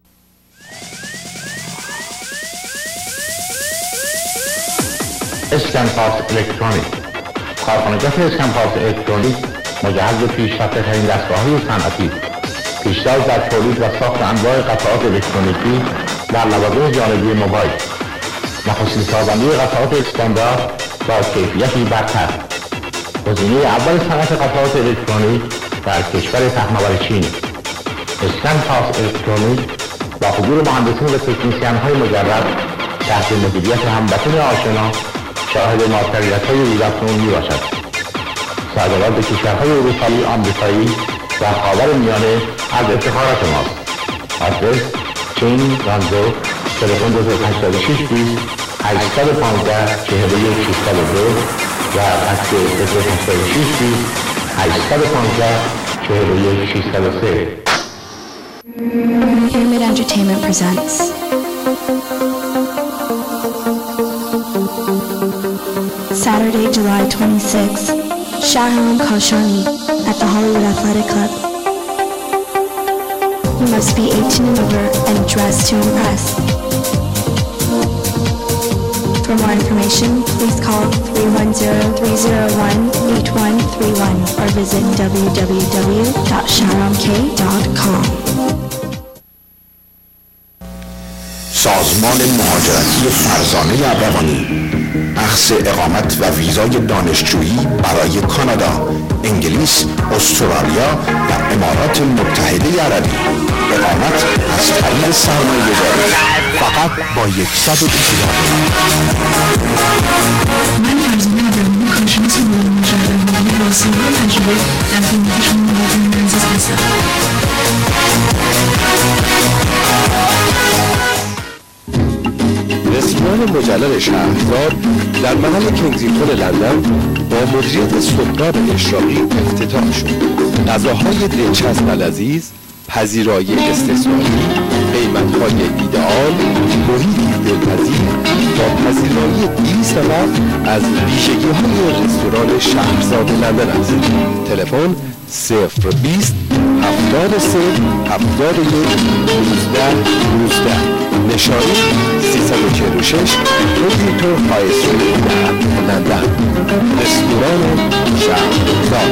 اسکنپاس الکترونیک. کارخانجات اسکنپاس الکترونیک مجهز به پیشرفته‌ترین دستگاه‌های صنعتی، پیشتاز در تولید و ساخت انواع قطعات الکترونیکی و لوازم جانبی موبایل، نخستین سازنده قطعات استاندارد با کیفیتی برتر، گزینه اول صنعت قطعات الکترونیک در کشور پهناور چین. اسکنپاس الکترونیک با حضور مهندسین و تکنیسیان‌های مجرب تحت مدیریت هموطن آشنا شاهد موفقیت‌های روزافزون میباشد. صادرات به کشورهای اروپایی، آمریکایی و خاورمیانه از افتخارات ماست. آدرس چین، گانزو، تلفن 286 20 815 41 602 و فکس 286 20 815 41 603. Pyramid Entertainment presents Saturday, July 26th, Shahram Khashani at the Hollywood Athletic Club. You must be 18 and over and dressed to impress. For more information, please call 310-301-8131 or visit www.shahramk.com. سازمان مهاجرتی فرزانه ابروانی، اخذ اقامت و ویزای دانشجویی برای کانادا، انگلیس، استرالیا و امارات متحده عربی. اقامت از طریق سرمایه‌گذاری فقط با 120 دلار. من فرزانه ابروانی، کارشناس حقوق مهاجرتی با سال‌ها تجربه در خدمت شما مهاجران عزیز هستم. رستوران مجلل شهرزاد در محل کنگزینگتون لندن با مدیریت سهراب اشراقی افتتاح شد. غذاهای دلچسب و لذیذ، پذیرایی استثنایی، قیمت‌های ایدئال، محیطی دلپذیر با پذیرایی 200 نفر از ویژگی‌های رستوران شهرزاد لندن است. تلفن 020 73 71 19 نشانی 346 کینگتون های استریت در لندن. رستوران شهرزاد.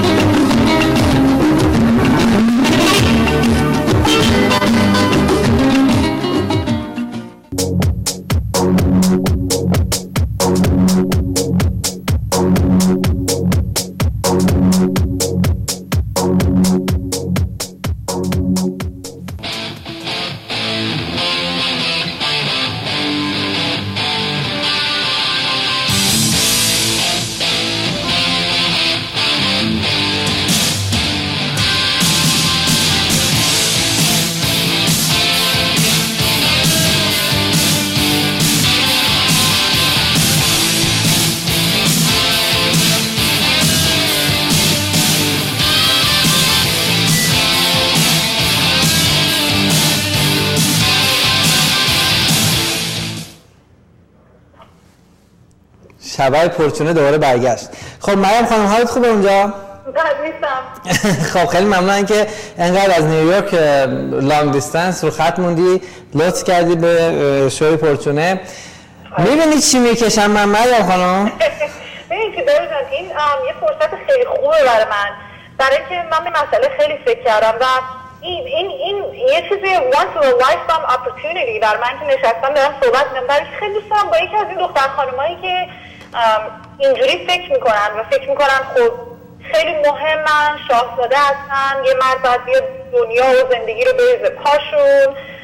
شبای پرچونه دوباره برگشت. خب مریم خانم حالت خوبه اونجا؟ بد نیستم. خب خیلی ممنونم که انقدر از نیویورک لانگ دیستنس رو خط موندی، لطف کردی به شوی پرچونه. میبینی چی میکشم من مریم خانم؟ ببین که دارم این یه فرصت خیلی خوبه برای من، برای که من به مسئله خیلی فکر کردم و این یه چیزی once in a lifetime opportunity برای من که نشستم دارم صحبت میکنم، برای که خیلی دوست دارم با یکی از این دختر خانمایی که اینجوری فکر میکنن و فکر میکنن خب خیلی مهمن، شاهزاده هستن، یه مرد باید بیاد دنیا و زندگی رو بریزه پاشون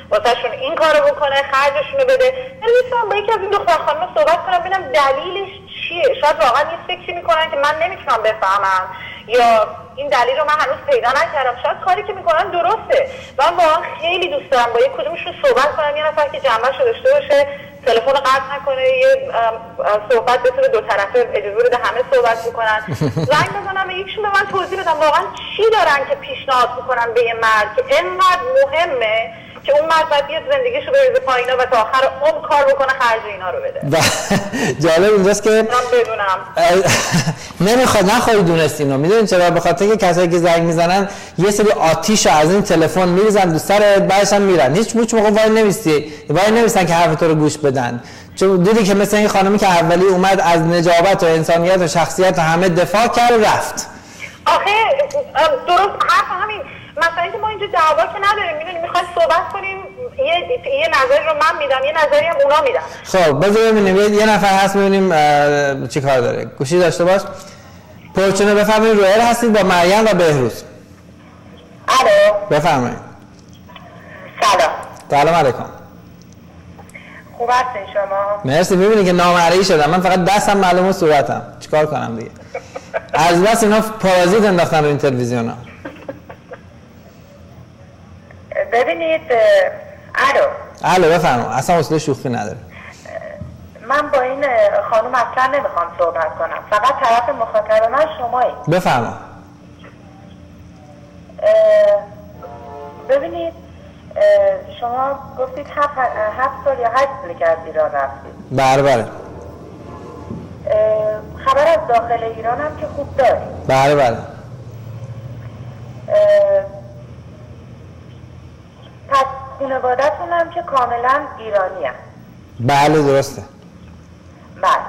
واسهشون این کارو بکنه، خرجشون رو بده. من میتونم با یکی از این دختر خانم‌ها صحبت کنم ببینم دلیلش چیه. شاید واقعا یه فکری میکنن که من نمیتونم بفهمم یا این دلیل رو من هنوز پیدا نکردم. شاید کاری که میکنن درسته. من واقعا خیلی دوست دارم با یک کدومشون صحبت کنم، یه نفر که جنبه‌شو داشته باشه، تلفن رو قطع نکنه، یه صحبت بتونه دو طرفه اجازه بده همه صحبت بکنن. زنگ بزنم یکیشون به من توضیح بدن واقعا چی دارن که پیشنهاد میکنن به یه مرد که اینقدر مهمه که اون مرد باید بیاد زندگیشو بریزه پایینا و تا آخر عمر کار بکنه خرج اینا رو بده. جالب اینجاست که نخواهی دونست اینو. میدونین چرا؟ به خاطر که کسایی که زنگ میزنن یه سری آتیش از این تلفن میریزن دو سرت، بعدش هم میرن. هیچ موقع وای نمیستن که حرف تو رو گوش بدن. چون دیدی که مثل این خانمی که اولی اومد از نجابت و انسانیت و شخصیت همه دفاع کرد و رفت. آخه درست حرف همین. مثلا که ما اینجا دعوا که نداریم، میدونی میخوایم صحبت کنیم، یه نظری رو من میدم، یه نظری هم اونا میدن. خب بذار ببینیم یه نفر هست، ببینیم چی کار داره. گوشی داشته باش. پرچونه بفرمایید. روئر هستید با مریم و بهروز. الو بفرمایید. سلام علیکم. خوب هستین شما؟ مرسی. ببینید که نامرئی شدم من، فقط دستم معلومه صورتم چیکار کنم دیگه. از بس اینا پارازیت انداختن رو این تلویزیونا. ببینید الو بفرمایید. اصلا اصلا شوخی نداره. من با این خانم اصلا نمیخوام صحبت کنم، فقط طرف مخاطب من شمایید. بفرمایید. ببینید شما گفتید 7 سال یا 8 سالی که از ایران رفتید. بله. خبر از داخل ایران هم که خوب دارید. بله. پس خانواده‌تون هم که کاملا ایرانی هم. بله درسته. بله.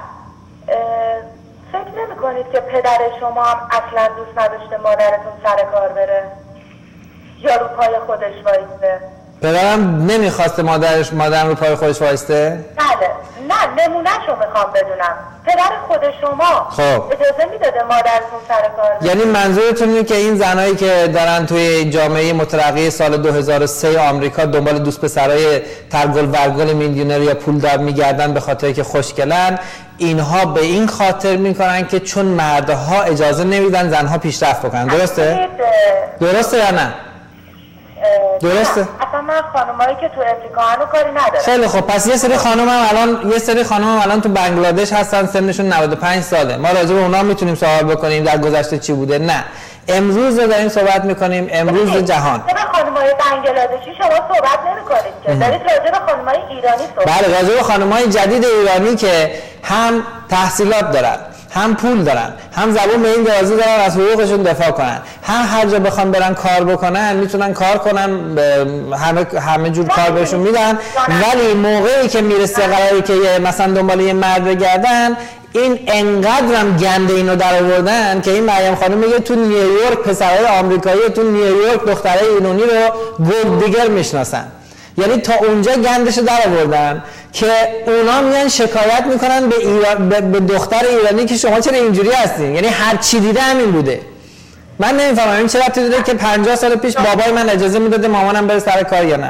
فکر نمی کنید که پدر شما هم اصلا دوست نداشته مادرتون سر کار بره؟ یا رو پای خودش وایسته؟ پدرم نمیخواسته مادرم رو پای خودش وایسته؟ بله. نه نمونهشو میخوام بدونم. پدر خود شما خب اجازه میداده مادرتون سر کار بره؟ یعنی منظورتون اینه که این زنایی که دارن توی جامعه مترقی سال 2003 آمریکا دنبال دوست پسرای ترگل ورگل میلیونر یا پولدار میگردن به خاطر که خوشگلن، اینها به این خاطر میکنن که چون مردها اجازه نمیدن زنها پیشرفت بکنن. درسته یا نه؟ درسته؟ اصلا من خانمایی که تو امریکا هنو کاری ندارم. خیلی خب، پس یه سری خانم الان تو بنگلادش هستن، سنشون 95 ساله. ما راجع به اونا میتونیم صحبت بکنیم در گذشته چی بوده؟ نه، امروز رو داریم صحبت میکنیم، امروز جهان. راجع به خانمای بنگلادشی شما صحبت نمیکنید که دارید راجع به خانمای ایرانی صحبت. بله، راجع به خانمای جدید ایرانی که هم تحصیلات دارن، هم پول دارن، هم زبون به این درازی دارن از حقوقشون دفاع کنن، هم هر جا بخوان برن کار بکنن میتونن کار کنن، همه جور کار بهشون میدن. ولی موقعی که میرسه قراری که مثلا دنبال یه مرد بگردن، این انقدرم گنده اینو در آوردن که این مریم خانم میگه تو نیویورک پسرای آمریکایی تو نیویورک دخترای ایرانی رو گولد دیگر میشناسن. یعنی تا اونجا گندشو در آوردن که اونا میان شکایت میکنن به دختر ایرانی که شما چرا اینجوری هستین. یعنی هر چی دیده همین بوده. من نمیفهمم این چه ربطی داره که 50 سال پیش بابای من اجازه میداده مامانم بره سر کار یا نه. نه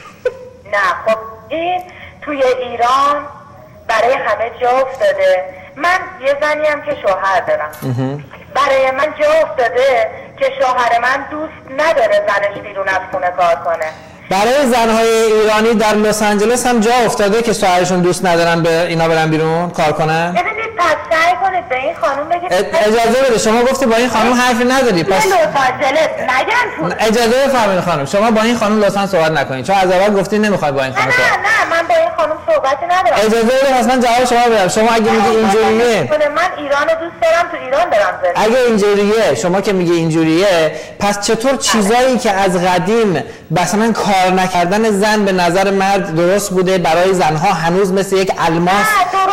خب این توی ایران برای همه جا افتاده. من یه زنی هم که شوهر دارم، برای من جا افتاده که شوهر من دوست نداره زنش بیرون از خونه کار کنه. برای زنهای ایرانی در لس آنجلس هم جا افتاده که شوهرشون دوست ندارن به اینا برن بیرون کار کنن. ببینید پس سعی کنید به این خانم بگید اجازه بده. شما گفتی با این خانم حرفی نداری، پس لس آنجلس نگن. اجازه بفرمایید خانم، شما با این خانم لطفا صحبت نکنید چون از اول گفتی نمیخواد با این خانم صحبت. نه من با این خانم صحبتی ندارم. اجازه بده پس من جواب شما بدم. شما اگه میگی اینجوریه، من ایرانو دوست دارم، تو ایران برم زندگی. اگه اینجوریه، شما که میگی اینجوریه، پس چطور چیزایی که از قدیم مثلا کار نکردن زن به نظر مرد درست بوده برای زنها هنوز مثل یک الماس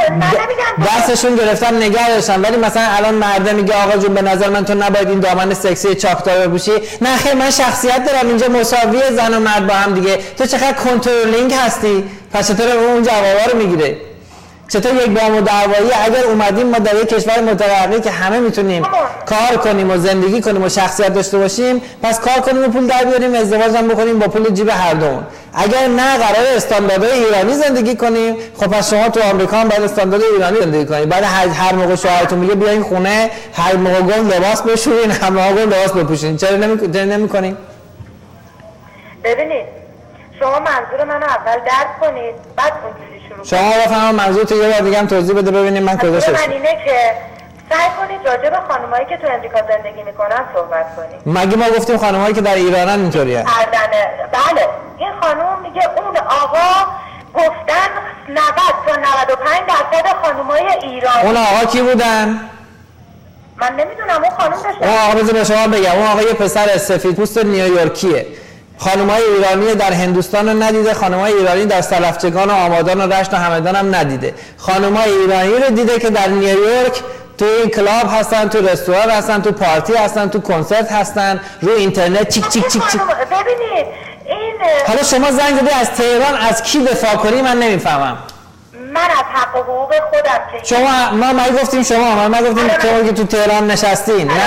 دستشون گرفتن نگه داشتن، ولی مثلا الان مرده میگه آقا جون به نظر من تو نباید این دامن سکسی چاکدار بپوشی. نه خیر، من شخصیت دارم، اینجا مساوی زن و مرد با هم دیگه. تو چقدر کنترلینگ هستی، پس چطور اون جوابا رو میگیره؟ چطور یک بام و دعوایی اگر اومدیم ما در یک کشور مترقی که همه میتونیم کار کنیم و زندگی کنیم و شخصیت داشته باشیم، پس کار کنیم و پول در بیاریم، ازدواج هم بکنیم با پول جیب هر دومون. اگر نه قرار استانداردهای ایرانی زندگی کنیم، خب پس شما تو آمریکا هم باید استاندارد ایرانی زندگی کنید. بعد هر موقع شوهرتون میگه بیاین خونه، هر موقع گم لباس بشورین، هر موقع گم لباس بپوشین، چرا نمی‌کنین؟ ببینید شما منظور منو اول درک کنید، بعد اون چیزی شروع شما بفهمم منظورت یه بار دیگه هم توضیح بده ببینیم من کجا شدم. من اینه که سعی کنید راجع به خانمایی که تو امریکا زندگی میکنن صحبت کنید. مگه ما گفتیم خانمایی که در ایرانن اینطوریه؟ بله. این خانم میگه اون آقا گفتن 90 تا 95% خانمای ایرانی. اون آقا کی بودن؟ من نمیدونم. اون خانم داشته. اون آقا بذار به شما بگم، اون آقا یه پسر سفیدپوست نیویورکیه. خانمای ایرانی در هندوستان رو ندیده، خانمای ایرانی در سلفچگان و آمادان و رشت و همدان هم ندیده. خانمای ایرانی رو دیده که در نیویورک تو این کلاب هستن، تو رستوران هستن، تو پارتی هستن، تو کنسرت هستن، رو اینترنت چیک چیک چیک چیک. ببینید این حالا شما زنگ زدی از تهران از کی دفاع کنی من نمیفهمم. من از حق و حقوق خودم که شما ما گفتیم شما گفتیم شما که تو تهران نشستین. نه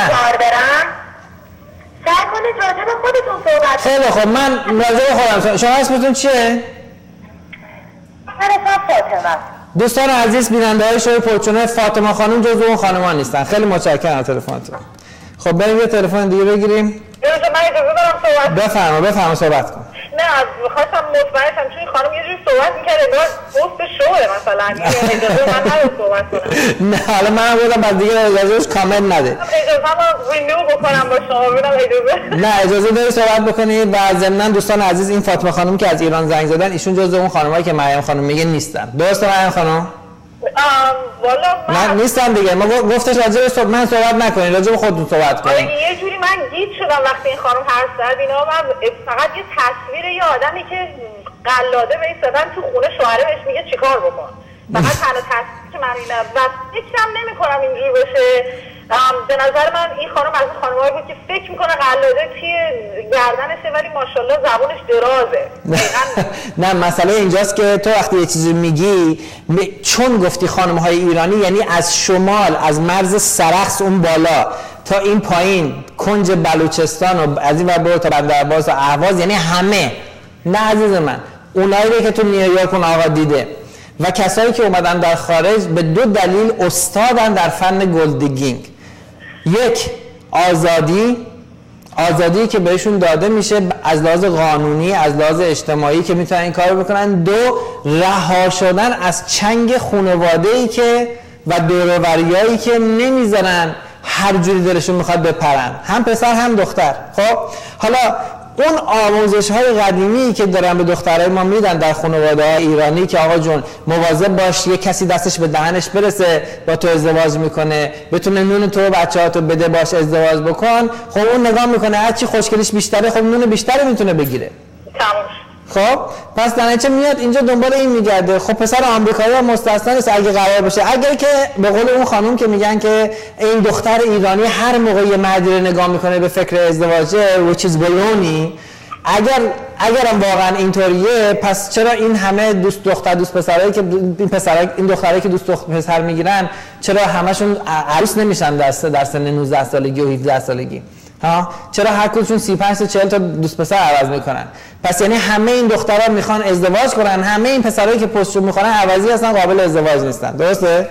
سعی کنید راجع به خودتون صحبت کنید. خیلی خب من راجع به خودم. شما اسمتون چیه؟ من اسمم فاطمه. دوستان عزیز بیننده‌های شوی پرچونه، فاطمه خانم جزو اون خانم‌ها نیستن. خیلی متشکرم از تلفنتون. خب بریم یه تلفن دیگه بگیریم. من اجازه دارم صحبت بفرما صحبت کن. نه خواستم مطمئنشم چون این خانم یه جوری صحبت می‌کرد انگار گفت شوه مثلا اجازه من نداد صحبت کنم. نه حالا منم گفتم بعد دیگه اجازهش کامل نده. اجازه ما رینیو بکنم با شما ببینم اجازه. نه اجازه داری صحبت بکنید. و ضمن دوستان عزیز این فاطمه خانم که از ایران زنگ زدن ایشون جزو اون خانمایی که مریم خانم میگه نیستن. درسته مریم خانم؟ والا من نیستم دیگه. ما گفتش راجع به من صحبت نکنین، راجع به خودتون صحبت کنین. یه جوری من گیج شدم وقتی این خانم حرف زد. اینا من فقط یه تصویر یه آدمی که قلاده به ایستادن تو خونه شوهره بهش میگه چیکار بکن. فقط تنها تصویری که من اینه و فکرم نمی‌کنم اینجوری باشه. به نظر من این خانم از اون خانمایی بود که فکر میکنه قلاده توی گردنشه ولی ماشاءالله زبونش درازه. نه مسئله اینجاست که تو وقتی یه چیزی میگی چون گفتی خانم‌های ایرانی یعنی از شمال از مرز سرخس اون بالا تا این پایین کنج بلوچستان و از این ور برو تا بندرعباس و اهواز، یعنی همه. نه عزیز من، اونایی که تو نیویورک اون آقا دیده و کسایی که اومدن در خارج به دو دلیل استادن در فن گلدگینگ. یک، آزادی که بهشون داده میشه از لحاظ قانونی، از لحاظ اجتماعی که میتونن این کارو بکنن. دو، رها شدن از چنگ خانواده‌ای که و دور و بریایی که نمیذارن هر جوری دلشون میخواد بپرن، هم پسر هم دختر. خب حالا اون آموزش‌های قدیمی که دارن به دخترای ما میدن در خانواده‌های ایرانی که آقا جون مواظب باش یه کسی دستش به دهنش برسه با تو ازدواج میکنه، بتونه نون تو و بچه‌هاتو بده باش ازدواج بکن. خب اون نگاه میکنه هر چی خوشگلیش بیشتره خب نون بیشتری میتونه بگیره. خب پس در نتیجه میاد اینجا دنبال این میگرده. خب پسر آمریکایی هم مستثنا نیست اگه قرار باشه، اگر که به قول اون خانم که میگن که این دختر ایرانی هر موقع یه مردی رو نگاه میکنه به فکر ازدواجه which is baloney، اگرم واقعا اینطوریه پس چرا این همه دوست دختر دوست پسرایی که این دخترایی که دوست پسر میگیرن چرا همشون عروس نمیشن در سن 19 سالگی و 17 سالگی؟ چرا هر کدومشون 35 تا 40 تا دوست پسر عوض میکنن؟ پس یعنی همه این دخترها میخوان ازدواج کنن، همه این پسرایی که پستشون میخوان عوضی هستن، قابل ازدواج نیستن. درسته؟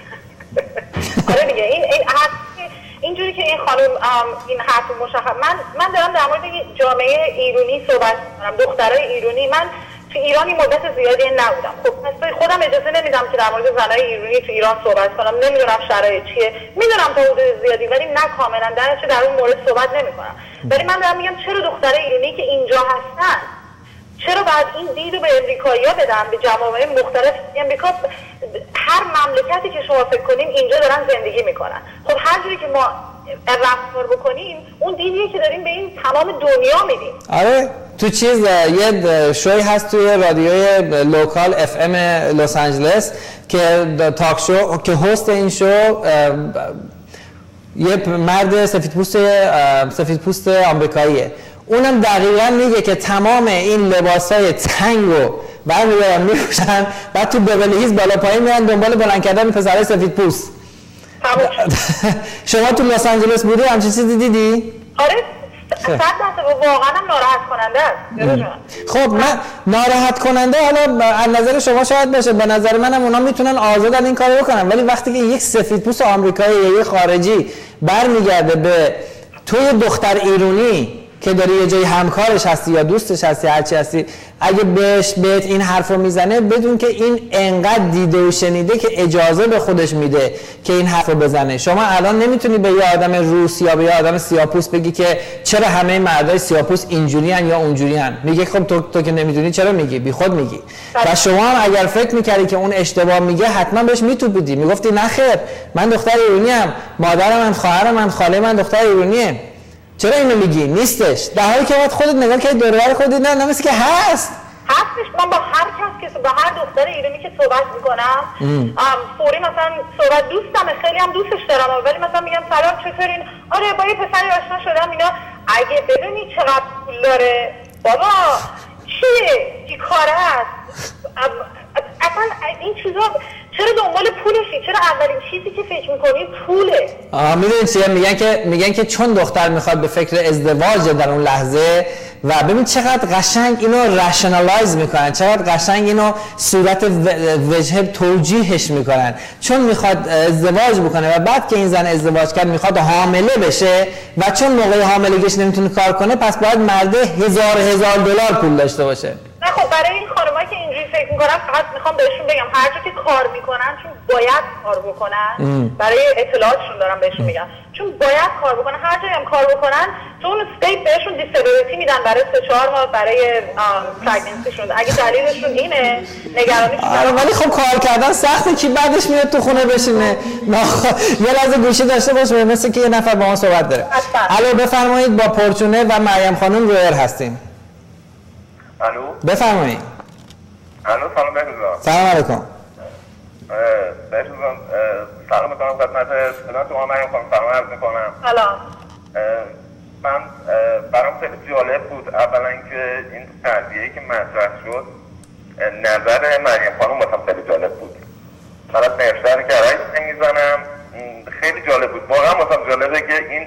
آره دیگه این اینجوری که این خانم این حرف مشخص من دارم در مورد جامعه ایرانی صحبت میکنم، دخترای ایرانی. من تو ایرانی مدت زیادی نبودم. خب پس خودم اجازه نمیدم که در مورد زنای ایرانی تو ایران صحبت کنم. نمیدونم شرایط چیه، میدونم تا حدود زیادی ولی نه کاملا در اون مورد صحبت نمیکنم. ولی من دارم میگم چرا دخترای ایرانی که اینجا هستن چرا بعد این دیدو به امریکایی‌ها بدن، به جوامع مختلف امریکا. هر مملکتی که شما فکر کنین اینجا دارن زندگی میکنن. خب هر جوری که ما رفتار بکنیم اون دیدیه که داریم به این تمام دنیا میدیم. آره تو چیز یه شوی هست توی رادیوی لوکال اف ام لس آنجلس که تاک شو که هست این شو یه مرد سفیدپوست آمریکاییه. اونم دقیقاً میگه که تمام این لباسای تنگ رو برمی‌دارن می‌پوشن، بعد تو بیولی هیلز بالا پایین میرن دنبال بلند کردن پسرای سفید پوست. شما تو لس آنجلس بودی همچین چیزی دیدی؟ آره 100% واقعا هم ناراحت کننده است. خب من ناراحت کننده حالا از نظر شما شاید باشه، به نظر منم اونا میتونن آزادن این کارو بکنن، ولی وقتی که یک سفیدپوست آمریکایی یا یک خارجی برمیگرده به توی دختر ایرانی که داری یه جای همکارش هستی یا دوستش هستی هرچی هستی، اگه بهت این حرفو میزنه بدون که این انقدر دیده و شنیده که اجازه به خودش میده که این حرفو بزنه. شما الان نمیتونی به یه آدم روس یا به یه آدم سیاه‌پوست بگی که چرا همه مردای سیاه‌پوست اینجوریان یا اونجوریان. میگه خب تو که نمیدونی چرا میگی، بی خود میگی. و شما هم اگر فکر میکردی که اون اشتباه میگه حتما بهش میتوپیدی، میگفتی نه خیر من دختر ایرانی ام، مادر من، خواهر من، خاله من دختر ایرانیه، چرا اینو میگی؟ نیستش. در حالی که وقت خودت نگاه کردی دور و بر خودت نه مثل که هستش. من با هر کس که با هر دختر ایرانی که صحبت میکنم فوری مثلا صحبت دوستمه، خیلی هم دوستش دارم، ولی مثلا میگم سلام چطورین؟ آره با یه پسری آشنا شدم اینا. اگه بدونی چقدر پول داره بابا، چی کاره است؟ اصلا این چیزا چرا دنبال پولشی؟ چرا اولین چیزی که فکر میکنی پوله؟ میدونی چیه؟ میگن که چون دختر میخواد به فکر ازدواج در اون لحظه و ببین چقدر قشنگ اینو رشنالایز میکنن، چقدر قشنگ اینو صورت وجه توجیهش میکنن، چون میخواد ازدواج بکنه و بعد که این زن ازدواج کرد میخواد حامله بشه و چون موقع حاملگیش نمیتونه کار کنه پس باید مرده هزار دلار پول داشته باشه. نه خب برای این خانمایی که اینجوری فکر میکنن فقط میخوام بهشون بگم هر جا که کار میکنن چون باید کار بکنن، برای اطلاعاتشون دارم بهشون میگم چون باید کار بکنن، هر جایی هم کار بکنن تو اون استیت بهشون دیسابیلیتی میدن برای 3-4 ماه برای پرگننسیشون. اگه دلیلشون اینه نگرانی ولی خب کار کردن سخته، کی بعدش میاد تو خونه بشینه؟ یه لحظه گوشی داشته باش، مثل که یه نفر با ما صحبت داره. الو بفرمایید، با پورچونه و مریم خانم رویر هستیم. الو بفرمایید. الو سلام بهروز. سلام علیکم. بهروز سلام میکنم خدمت شما مریم خانم، سلام عرض میکنم. سلام. من برام خیلی جالب بود اولا که این قضیه‌ای که مطرح شد، نظر مریم خانم واسم خیلی جالب بود. من از نوشتر کرایس نمیزنم، خیلی جالب بود واقعا واسم جالبه که این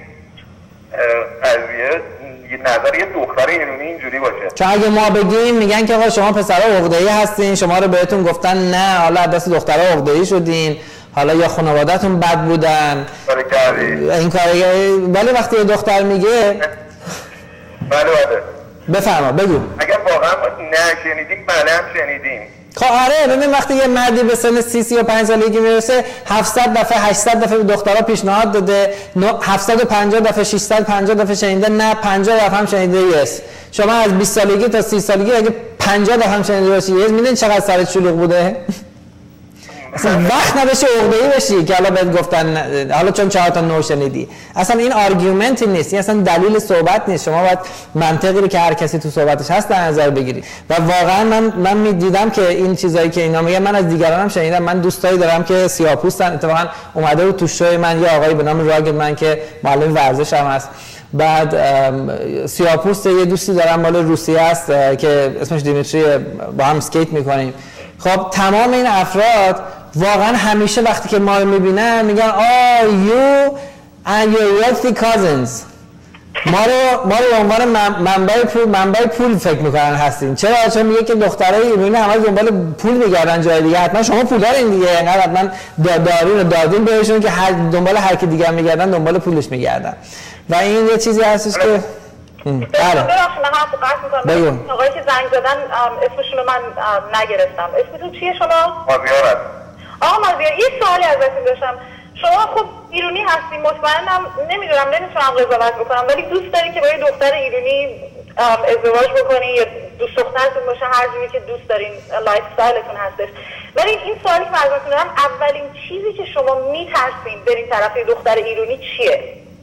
قضیه نظر یه دختر ایرانی اینجوری باشه. چون اگه ما بگیم میگن که آقا شما پسرها عقده‌ای هستین، شما رو بهتون گفتن نه حالا دست دخترها عقده‌ای شدین، حالا یا خانواده‌تون بد بودن این کاری. ولی وقتی یه دختر میگه بله بفرما بگو. اگر واقعا نشنیدیم بله هم شنیدیم. خب آره ببین وقتی یه مردی به سن 35 سالگی میرسه 700 دفعه 800 دفعه به دخترها پیشنهاد داده، 750 دفعه 650 دفعه شنیده نه، 50 دفعه هم شنیده یس. شما از 20 سالگی تا 30 سالگی اگه 50 دفعه هم شنیده باشی یس، میدونی چقدر سرت شلوغ بوده؟ اصلا وقت نداشته عقده‌ای بشی که حالا بهت گفتن حالا چون 4 تا نو شنیدی. اصلا این آرگومنتی نیست، این اصلا دلیل صحبت نیست. شما باید منطقی رو که هر کسی تو صحبتش هست در نظر بگیرید. و واقعا من میدیدم که این چیزایی که اینا میگن من از دیگران هم شنیدم. من دوستایی دارم که سیاه‌پوستن، اتفاقا اومده بود تو شوی من یه آقایی به نام راگل من که معلم ورزش هم هست، بعد سیاه‌پوست یه دوستی دارم مال روسیه است که اسمش دیمیتری، با هم اسکیت میکنیم. خب تمام این افراد واقعا همیشه وقتی که ما رو میبینن میگن you and your wealthy cousins ما رو به عنوان منبع پول فکر میکنن هستین. چرا؟ چون میگه که دخترای ایرانی همه دنبال پول میگردن جای دیگه، حتما شما پول دارین دیگه، اینقدر حتما دارین دادین بهشون که دنبال هر کی دیگه میگردن دنبال پولش میگردن. و این یه چیزی هستش که بله. من حرف قطع میکنم. آقایی که زنگ زدن اسمشون رو من نگرفتم. اسمتون چیه شما؟ مازیار هست. آقا مازیار یه سوالی ازتون داشتم. شما خب ایرانی هستین، مطمئنم نمیدونم نمیتونم قضاوت بکنم، ولی دوست دارین که با یه دختر ایرانی ازدواج بکنین یا دوست دخترتون باشه، هر جوری که دوست دارین لایف استایلتون هستش. ولی این سوالی که ازتون دارم، اولین چیزی که شما میترسین برین طرف یه دختر ایرانی چیه؟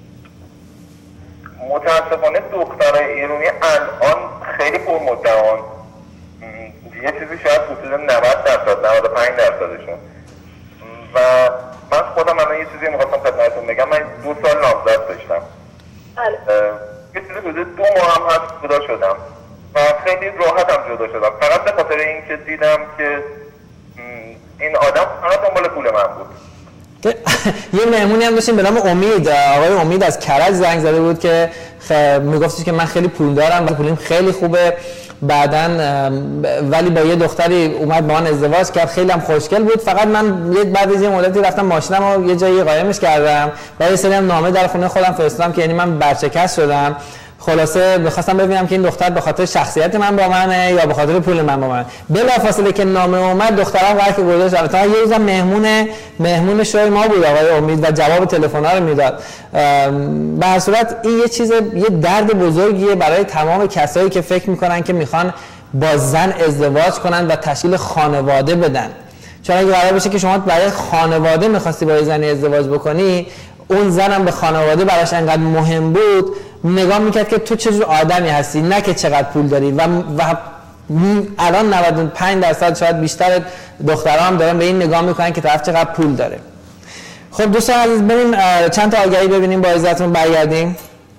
متاسفانه دخترای ایرانی الان خیلی پرمدعان، یه چیزی شاید حدود 90%-95%شون. و من خودم الان یه چیزی می‌خواستم خدمتتون بگم. من 2 سال نامزد داشتم. بله. یه چیزی حدود 2 ماه هم هست جدا شدم و خیلی راحت هم جدا شدم، فقط به خاطر اینکه دیدم که این آدم فقط دنبال پول من بود. یه مهمونی هم داشتیم به نام امید، آقای امید از کرج زنگ زده بود که میگفتش که من خیلی پول دارم و پولیم خیلی خوبه، بعدن ولی با یه دختری اومد با من ازدواج کرد، خیلی هم خوشگل بود، فقط من بعد از یه مدتی رفتم ماشینم رو یه جایی قایمش کردم و یه سری هم نامه در خونه خودم فرستادم که یعنی من برشکست شدم. خلاصه می‌خواستم ببینم که این دختر به خاطر شخصیت من با منه یا به خاطر پول من با من. بلافاصله که نامه اومد دخترم وقتی که گذاشت، البته یه روزم مهمون شوی ما بود آقای امید و جواب تلفن‌ها رو میداد. به هر صورت این یه درد بزرگیه برای تمام کسایی که فکر میکنن که میخوان با زن ازدواج کنن و تشکیل خانواده بدن. چون اگه قرار بشه که شما برای خانواده می‌خواستی با زن ازدواج بکنی، اون زنم به خانواده براش انقدر مهم بود، نگاه میکرد که تو چه جور آدمی هستی، نه که چقدر پول داری. و الان 95% شاید بیشتر دخترها هم دارن به این نگاه میکنن که طرف چقدر پول داره. خب دوستان عزیز، بریم چند تا آگهی ببینیم با اجازهتون برگردیم.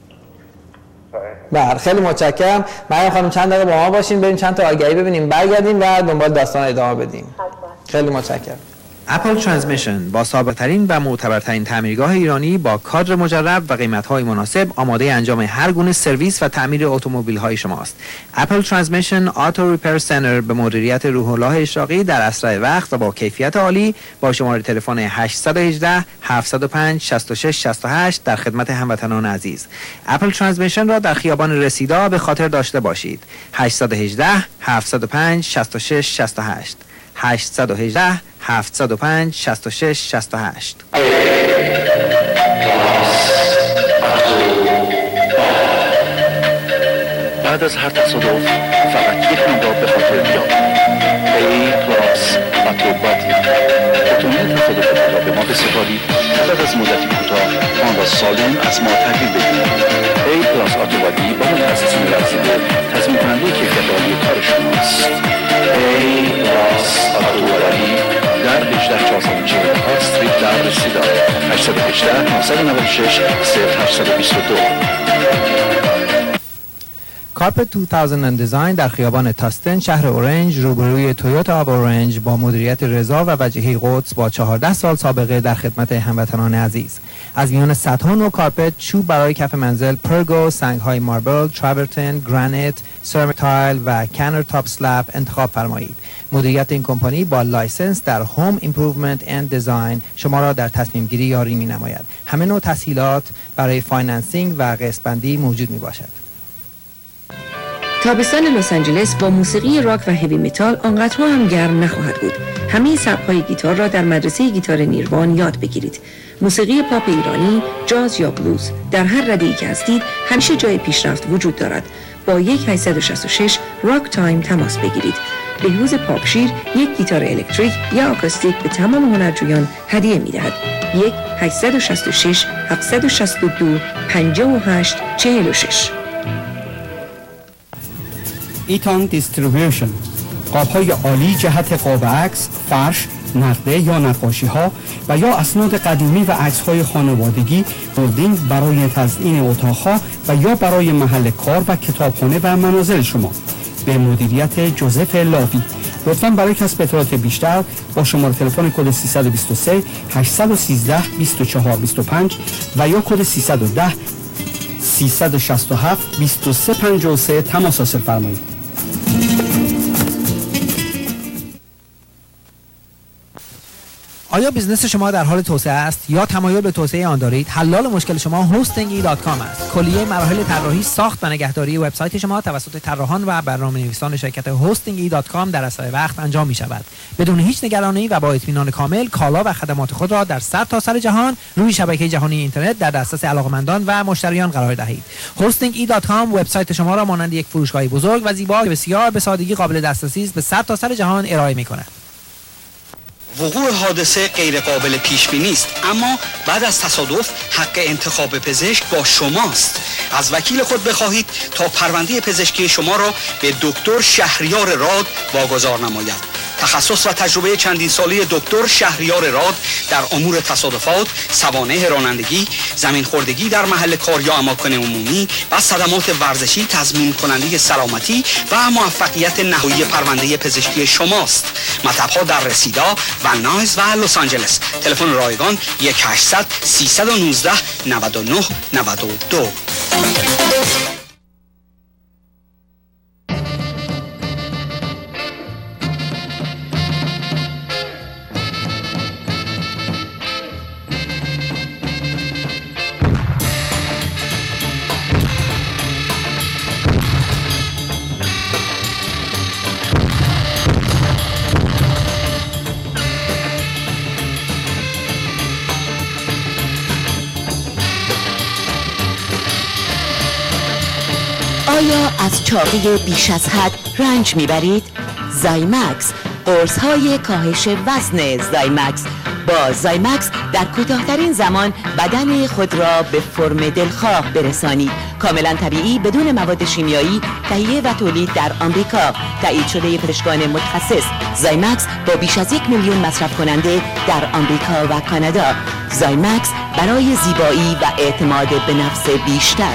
بله خیلی متشکرم. مریم خانم چند دقیقه با ما باشین، بریم چند تا آگهی ببینیم برگردیم و دنبال داستان ادامه بدیم. خیلی متشکرم. اپل ترانسمیشن با سابق‌ترین و معتبرترین تعمیرگاه ایرانی با کادر مجرب و قیمت‌های مناسب آماده انجام هر گونه سرویس و تعمیر اتومبیل‌های شماست. اپل ترانسمیشن آتو ریپر سنتر به مدیریت روح الله اشراقی در اسرع وقت و با کیفیت عالی با شماره تلفن 818 705 66 68 در خدمت هموطنان عزیز. اپل ترانسمیشن را در خیابان رسیدا به خاطر داشته باشید. 818 705 66 68 818 705 66 68. بعد از هر تصادف فقط یک نام را به خاطر بیاورید. A-Class اتوبادی. اتومبیل تصادف خود را به ما بسپارید و بعد از مدتی کوتاه آن را سالم از ما تحویل بدهید. A-Class اتوبادی با متخصصین رسیده تضمین کننده کیفیت عالی کار شماست. A-Class اتوبادی در 18440 استریت در رسیدا. 818 996 0822. کارپت 2000 دیزاین در خیابان تاستن شهر اورنج روبروی تویوتا آب اورنج با مدیریت رضا و وجیهی قدس با 14 سال سابقه در خدمت هموطنان عزیز. از میان صدها نوع کارپت، چوب برای کف منزل، پرگو، سنگ‌های ماربل، تراورتن، گرانیت، سرامیک تایل و کانر تاپ اسلپ انتخاب فرمایید. مدیریت این کمپانی با لایسنس در هوم ایمپروومنت اند دیزاین شما را در تصمیم گیری یاری می‌نماید. همه نوع تسهیلات برای فایننسینگ و قسط بندی موجود میباشد. تابستان لس آنجلس با موسیقی راک و هیوی متال آنقدرها هم گرم نخواهد بود. همه سبک‌های گیتار را در مدرسه گیتار نیروان یاد بگیرید. موسیقی پاپ ایرانی، جاز یا بلوز، در هر رده‌ای که هستید همیشه جای پیشرفت وجود دارد. با 1-866 راک تایم تماس بگیرید. بهروز پاپشیر یک گیتار الکتریک یا آکوستیک به تمام هنرجویان هدیه می‌دهد. 1-866 762 5846. ایتان دیستریبیوشن قاب‌های عالی جهت قاب عکس، فرش، نقده یا نقاشی ها و یا اسناد قدیمی و عکس های خانوادگی، بردینگ برای تزیین اتاق‌ها و یا برای محل کار و کتابخانه و منازل شما به مدیریت جوزف لاوی. لطفاً برای کسب اطلاعات بیشتر با شماره تلفن کد 323 813 2425 و یا کد 310 367 2353 تماس حاصل فرمایید. آیا بیزنس شما در حال توسعه است یا تمایل به توسعه آن دارید؟ حلال مشکل شما hosting.com است. کلیه مراحل طراحی، ساخت و نگهداری وبسایت شما توسط طراحان و برنامه‌نویسان شرکت hosting.com در اسرع وقت انجام می شود. بدون هیچ نگرانی و با اطمینان کامل کالا و خدمات خود را در سرتاسر جهان روی شبکه جهانی اینترنت در دسترس علاقه‌مندان و مشتریان قرار دهید. hosting.com وبسایت شما را مانند یک فروشگاه بزرگ و زیبا که بسیار به سادگی قابل دسترسی است به سرتاسر جهان ارائه می‌کند. وقوع حادثه غیر قابل پیش بینی است، اما بعد از تصادف حق انتخاب پزشک با شماست. از وکیل خود بخواهید تا پرونده پزشکی شما را به دکتر شهریار راد واگذار نماید. تخصص و تجربه چندین ساله دکتر شهریار راد در امور تصادفات، سوانح رانندگی، زمین خوردگی در محل کار یا اماکن عمومی و صدمات ورزشی تضمین کننده سلامتی و موفقیت نهایی پرونده پزشکی شماست. مطب‌ها در رسیدا، ون نایز و لس آنجلس. تلفن رایگان 1800 319 99 92. آیا از چاقی بیش از حد رنج میبرید؟ زایمکس، قرص‌های کاهش وزن زایمکس. با زایمکس در کوتاه‌ترین زمان بدن خود را به فرم دلخواه برسانید. کاملا طبیعی، بدون مواد شیمیایی، تهیه و تولید در آمریکا، تایید شده پزشکان متخصص. زایمکس با بیش از 1 میلیون مصرف کننده در آمریکا و کانادا. زایمکس برای زیبایی و اعتماد به نفس بیشتر.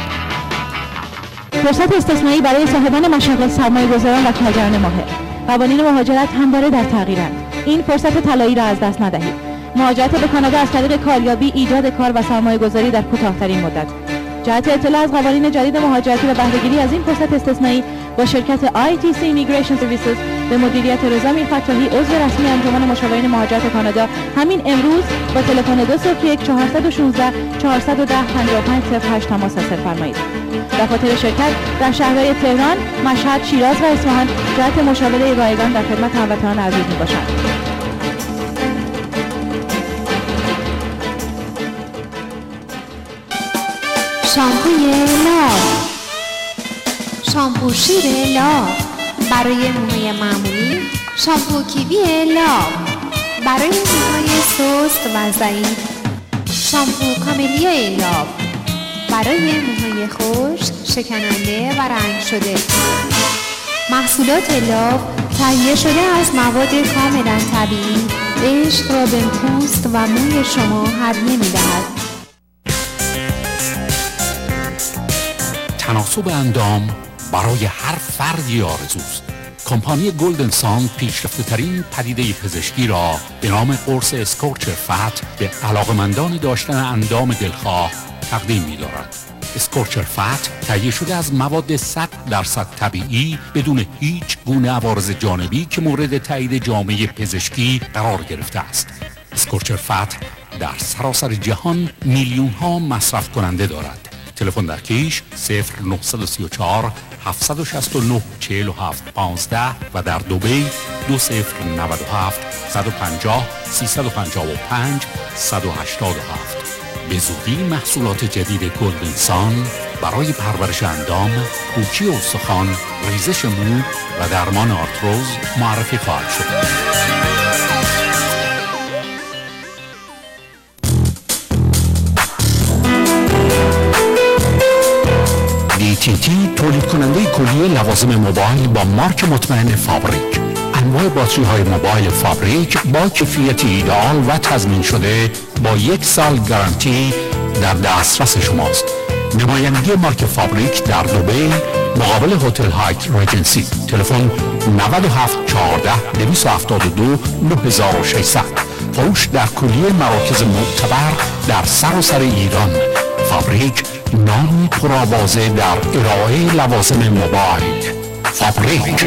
فرصت استثنایی برای صاحبان مشاغل، سرمایه‌گذاران و کارگران ماهر. قوانین مهاجرت همواره در تغییرند. این فرصت طلایی را از دست ندهید. مهاجرت به کانادا از طریق کاریابی، ایجاد کار و سرمایه‌گذاری در کوتاه‌ترین مدت. جهت اطلاع از قوانین جدید مهاجرتی و بهره‌گیری از این فرصت استثنایی با شرکت ITC Immigration Services به مدیریت رضا میرفتاحی، عضو رسمی انجمن مشاورین مهاجرت کانادا، همین امروز با تلفن 201 416 410 5508 تماس حاصل فرمایید. دفاتر شرکت در شهرهای تهران، مشهد، شیراز و اصفهان جهت مشاوره رایگان در خدمت هموطنان عزیز میباشند. شامپوی لاب، شامپو شیر لاب برای موهای معمولی، شامپو کیوی لاب برای موهای سست و ضعیف، شامپو کاملیای لاب برای موهای خشک، شکننده و رنگ شده. محصولات لاب تهیه شده از مواد کاملا طبیعی، عشق را به پوست و موی شما هدیه می‌دهد. تناسب اندام برای هر فردی آرزوست. کمپانی گلدن ساند پیشرفته ترین پدیده پزشکی را به نام قرص اسکورچر فت به علاقمندان داشتن اندام دلخواه تقدیم می دارد. اسکورچر فت تهیه شده از مواد 100% طبیعی بدون هیچ گونه عوارض جانبی که مورد تایید جامعه پزشکی قرار گرفته است. اسکورچر فت در سراسر جهان میلیون ها مصرف کننده دارد. تلفن در کیش 0934 769 47 15 و در دبی 2097 150 355 187. به زودی محصولات جدید گلدن سان برای پرورش اندام، پوکی استخوان، ریزش مو و درمان آرتروز معرفی خواهد شد. DTT تولید کننده کلیه لوازم موبایل با مارک مطمئن فابریک. انواع باتری های موبایل فابریک با کیفیت ایدئال و تضمین شده با 1 سال گارانتی در دسترس شماست. نمایندگی مارک فابریک در دبی مقابل هتل هایت ریجنسی. تلفن 97 14 272 9600. فروش در کلیه مراکز معتبر در سراسر ایران. فابریک نام پرآوازه در ارائه لوازم موبایل. فابریک.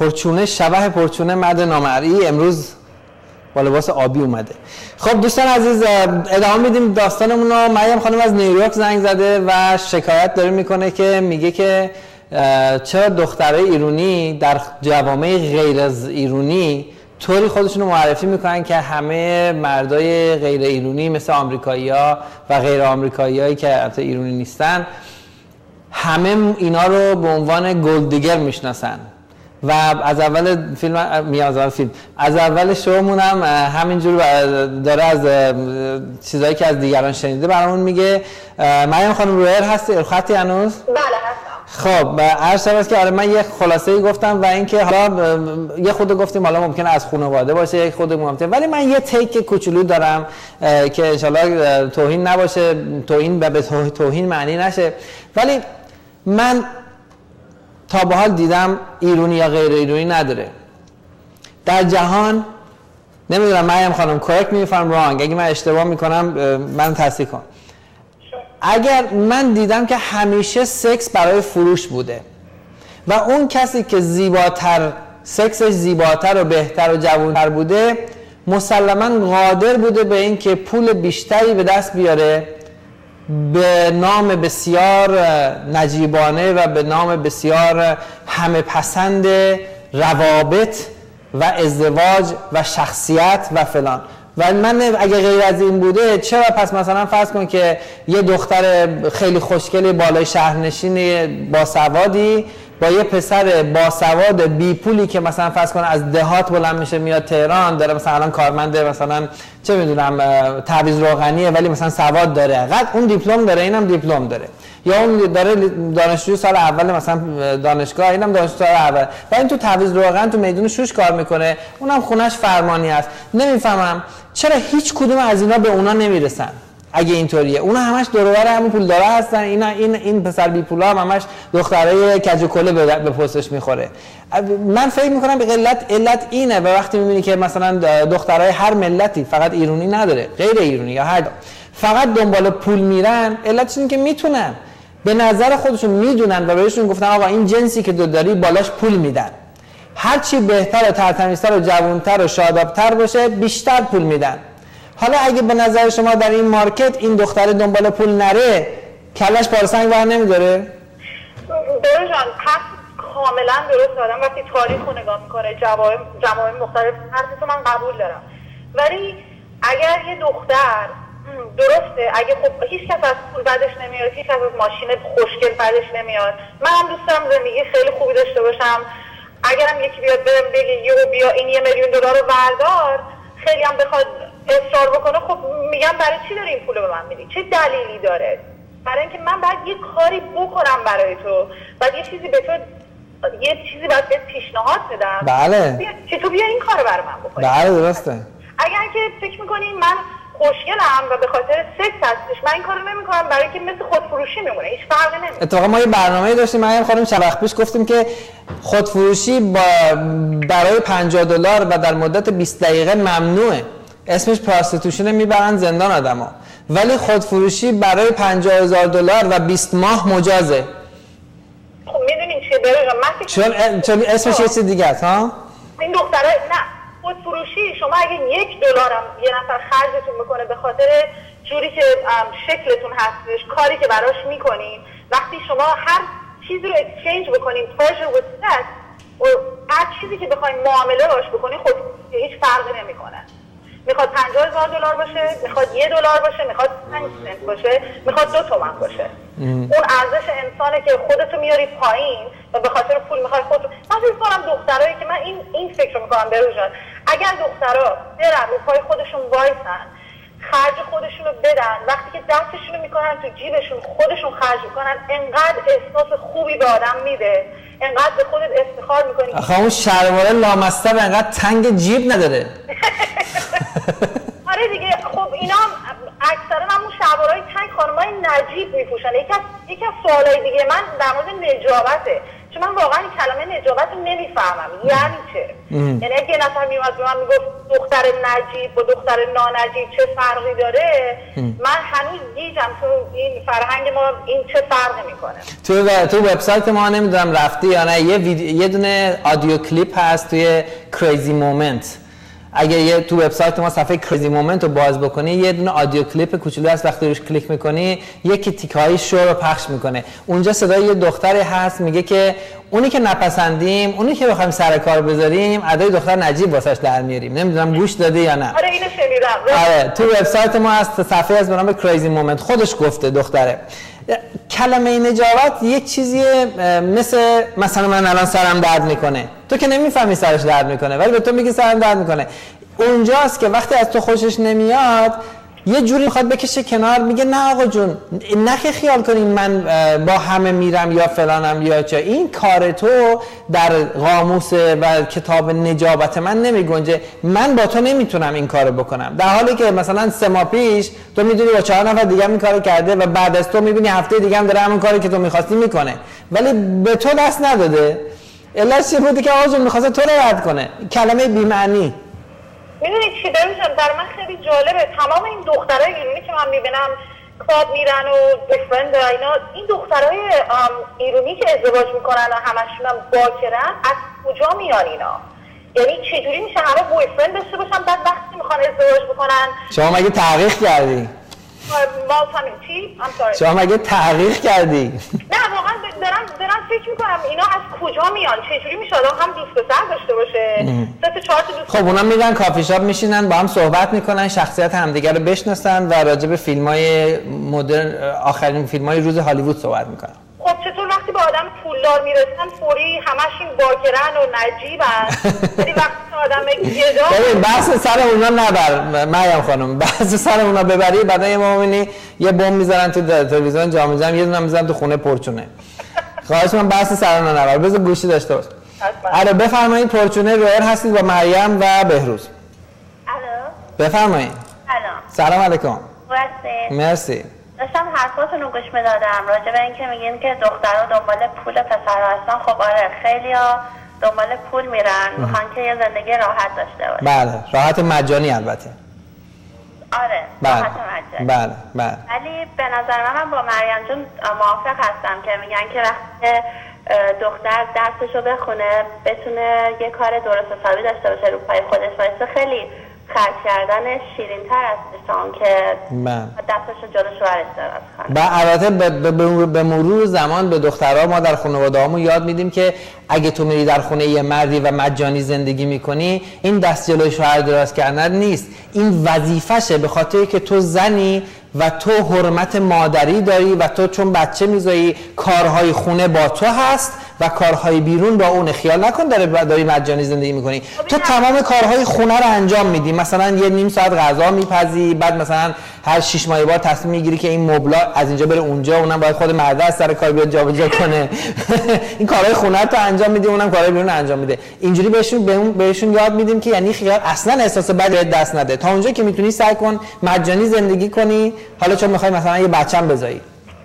پرچونه شبح پرچونه مرد نامرئی امروز با لباس آبی اومده. خب دوستان عزیز ادامه میدیم داستانمون رو. مریم خانم از نیویورک زنگ زده و شکایت داره میکنه که میگه که چرا دخترای ایرانی در جوامع غیر از ایرانی طوری خودشون رو معرفی میکنن که همه مردای غیر ایرانی مثل آمریکایی‌ها و غیر آمریکایی‌هایی که البته ایرانی نیستن همه اینا رو به عنوان گلد دیگر میشناسن و از اول فیلم از اول شومون هم همینجور داره از چیزایی که از دیگران شنیده برامون میگه. مریم خانم رویر هستی؟ خطی هنوز؟ بله هستم. خب عرض شود که آره من یه خلاصه‌ای گفتم و اینکه حالا یه خود گفتیم حالا ممکنه از خانواده باشه یک خود ممکنه، ولی من یه تیک کوچولو دارم که انشالله توهین نباشه، توهین به توهین معنی نشه، ولی من تا به حال دیدم ایرانی یا غیر ایرانی نداره در جهان. نمیدونم مریم خانم correct me if I'm wrong، اگه من اشتباه میکنم من تصحیح کن. اگر من دیدم که همیشه سکس برای فروش بوده و اون کسی که زیباتر سکسش زیباتر و بهتر و جوانتر بوده مسلماً قادر بوده به این که پول بیشتری به دست بیاره به نام بسیار نجیبانه و به نام بسیار همه پسند روابط و ازدواج و شخصیت و فلان. و من اگه غیر از این بوده چرا پس مثلا فرض کن که یه دختر خیلی خوشگلی بالای شهرنشین باسوادی با یه پسر باسواد بی پولی که مثلا فرض کن از دهات بلند میشه میاد تهران داره مثلا الان کارمند مثلا چه میدونم تعویض روغنیه ولی مثلا سواد داره، قد اون دیپلم داره اینم دیپلم داره، یا اون داره دانشجو سال اول مثلا دانشگاه اینم دانشجو سال اول و این تو تعویض روغن تو میدون شوش کار میکنه اونم خونش فرمانی است. نمیفهمم چرا هیچ کدوم از اینا به اونا نمیرسن. اگه اینطوریه اونا همش دور و بر همون پولدارا هستن، این پسر بی پولا همش دخترای کج و کله به پستش میخوره. من فکر میکنم علت اینه. و وقتی میبینی که مثلا دخترای هر ملتی فقط ایرانی نداره غیر ایرانی یا هر فقط دنبال پول میرن، علتش اینه که میتونن به نظر خودشون میدونن و بهشون گفتن آقا این جنسی که تو داری بالاش پول میدن، هر چی بهتر و ترتمیزتر و جوانتر و شادابتر باشه بیشتر پول میدن. حالا اگه به نظر شما در این مارکت این دختر دنبال پول نره کلش پارسنگ بر نمیداره؟ برو جان کاملا درست دارم. وقتی تاریخ رو نگاه میکنه جوامع مختلف حرفتو من قبول دارم، ولی اگر یه دختر درسته اگه خب هیچ کس از پول بدش نمیاد، هیچ کس از ماشین خوشگل بدش نمیاد، من هم دوست دارم زندگی خیلی خوبی داشته باشم. اگرم یکی بیاد برم بگه یهو بیا این $1,000,000 رو بردار خیلی هم بخواد اصرار بکنه، خب میگم برای چی داری این پولو به من میدی؟ چه دلیلی داره؟ برای اینکه من باید یه کاری بکنم برای تو، باید یه چیزی به تو باید بهت پیشنهاد بدم. بله که تو بیا این کارو برای من بکنی. بله درسته. اگر که فکر میکنی من خوشگلم و به خاطر سکس هستش من این کارو نمیکنم برای اینکه مثل خودفروشی میمونه، هیچ فرقی نمیکنه. اتفاقا ما یه برنامه‌ای داشتیم مریم خانم چند وقت پیش گفتیم که خودفروشی برای $50 و در مدت 20 دقیقه ممنوعه، اسمش پراستیتوشن، میبرن زندان آدما، ولی خودفروشی برای $50,000 و 20 ماه مجازه. خب میدونین چیه برای چون اسمش یه چیز دیگه است ها؟ این دخترها نه خودفروشی شما اگه $1 هم یه نفر خرجتون میکنه به خاطر جوری که شکلتون هستش، کاری که براش میکنین، وقتی شما هر چیزی رو اکسچنج بکنین pleasure with sex و هر چیزی که بخواین معامله باش بکنین خود هیچ فرقی نمیکنه. میخواد $50,000 باشه، میخواد $1 باشه، میخواد 5 سنت باشه، میخواد 2 تومن باشه. اون ارزش انسانه که خودتو میاری پایین و به خاطر پول میخوای خودتو. من فکر کنم دخترایی که من این فکر رو میکنم بروژان، اگر دخترها برن رو پای خودشون وایسن خرج خودشونو بدن، وقتی که دستشونو میکنن تو جیبشون خودشون خرج میکنن، انقدر احساس خوبی به آدم میده، انقدر به خودت افتخار میکنی. آخه اون شلوار لامصب انقدر تنگ جیب نداره. آره دیگه. خب اینا اکثرا همون شلوارهای تنگ خانمای نجیب میپوشن. یکی از سوالای دیگه من در مورد نجابته، چون من واقعا این کلمه نجابت رو نمیفهمم یعنی چه. یعنی اگه یه نفر میومد به من میگفت دختر نجیب با دختر نانجیب چه فرقی داره، من هنوز گیجم تو این فرهنگ ما این چه فرقی میکنه. تو وبسایت ما نمیدونم رفتی یا نه، یه دونه آدیو کلیپ هست توی کریزی مومنت. اگه تو وبسایت ما صفحه کریزی مومنت رو باز بکنی یه دونه آدیو کلیپ کوچولو هست، وقتی روش کلیک میکنی یکی تیکه‌های شو رو پخش میکنه. اونجا صدای یه دختری هست میگه که اونی که نپسندیم، اونی که بخوایم سر کار بذاریم، ادای دختر نجیب واسش در میاریم. نمیدونم گوش دادی یا نه؟ آره اینو شنیدم. آره تو وبسایت ما هست صفحه از به نام کریزی مومنت، خودش گفته دختره. کلمه نجابت یک چیزیه مثلا من الان سرم درد میکنه، تو که نمیفهمی سرش درد میکنه ولی به تو میگه سرم درد میکنه. اونجاست که وقتی از تو خوشش نمیاد یه جوری میخواد بکشه کنار، میگه نه آقا جون نخی خیال کنین من با همه میرم یا فلانم یا چه، این کار تو در قاموس و کتاب نجابت من نمیگنجه، من با تو نمیتونم این کارو بکنم. در حالی که مثلا 3 ماه پیش تو میدونی با 4 نفر دیگه این کارو کرده و بعد از تو میبینی هفته دیگه هم داره همون کاری که تو میخواستی میکنه ولی به تو دست نداده. علتش چی بوده که آقا جون میخواسته تو رو رد کنه. کلمه بی معنی. میدونی چی دارم در من خیلی جالبه، تمام این دخترای ایرانی که من میبینم کلاب میرن و بویفرند اینا، این دخترای ایرانی که ازدواج میکنن و همشون هم باکرن، از کجا میان اینا؟ یعنی چجوری میشه همه بویفرند داشته باشن بعد وقتی میخوان ازدواج بکنن؟ شما مگه تحقیق کردی؟ شما مگه تحقیق کردی؟ نه واقعا دارم فکر میکنم اینا از کجا میان، چجوری میشه آدم هم دوست پسر داشته باشه 3-4 تا دوست. خب اونا میرن کافی شاپ میشینن با هم صحبت میکنن، شخصیت همدیگه رو بشناسن و راجع به فیلم‌های مدرن، آخرین فیلم‌های روز هالیوود صحبت میکنن. خب چطور وقتی با آدم پولدار میرسن فوری همشون باکرن و نجیبن، ولی وقتی آدم گدا ببین بحث سر اونا نبر مریم خانم، بحث سر اونا ببری بعدا یه مومنی یه بمب میذارن تو تلویزیون جام جم، یه دونه میذارن تو خونه پرچونه. خواهش من بحث سر اونا نبر، بذار گوشی داشته باش. الو بفرمایید، پرچونه رویر هستید با مریم و بهروز. الو بفرمایید. سلام علیکم. مرسی. داشتم حرفاتون رو گوش میدادم راجع به اینکه میگین که دخترها دنبال پول پسرها هستن. خب آره خیلیا دنبال پول میرن، میخوان که یه زندگی راحت داشته باشن. بله راحت مجانی البته. آره راحت مجانی. بله. ولی به نظر من با مریم جون موافق هستم که میگن که وقتی دختر درسشو بخونه بتونه یه کار درست حسابی داشته باشه، رو پای خودش وایسه، خیلی خرج کردن شیرین تر از که دستش جلوش ورش دراز کنه. البته به مرور زمان به دخترها ما در خانواده هامون یاد میدیم که اگه تو میری در خونه یه مردی و مجانی زندگی میکنی این دست جلوی شوهر دراز کردن نیست، این وظیفشه، به خاطر که تو زنی و تو حرمت مادری داری و تو چون بچه میذاری کارهای خونه با تو هست و کارهای بیرون با اون. خیال نکن داری مجانی زندگی میکنی، تو تمام کارهای خونه رو انجام میدی، مثلا یه نیم ساعت غذا میپزی، بعد مثلا هر 6 ماه بار تصمیم میگیری که این مبلا از اینجا بره اونجا، اونم باید خود مرد از سر کار بیاد جابجا کنه. این کارهای خونه رو تو انجام میدی، اونم کارهای بیرون انجام میده. اینجوری بهشون یاد میدیم که یعنی خیال اصلا احساس بدی دست نده، تا اونجا که میتونی سعی کن مجانی زندگی کنی، حالا چون میخوای مثلا یه بچه‌م بزایی.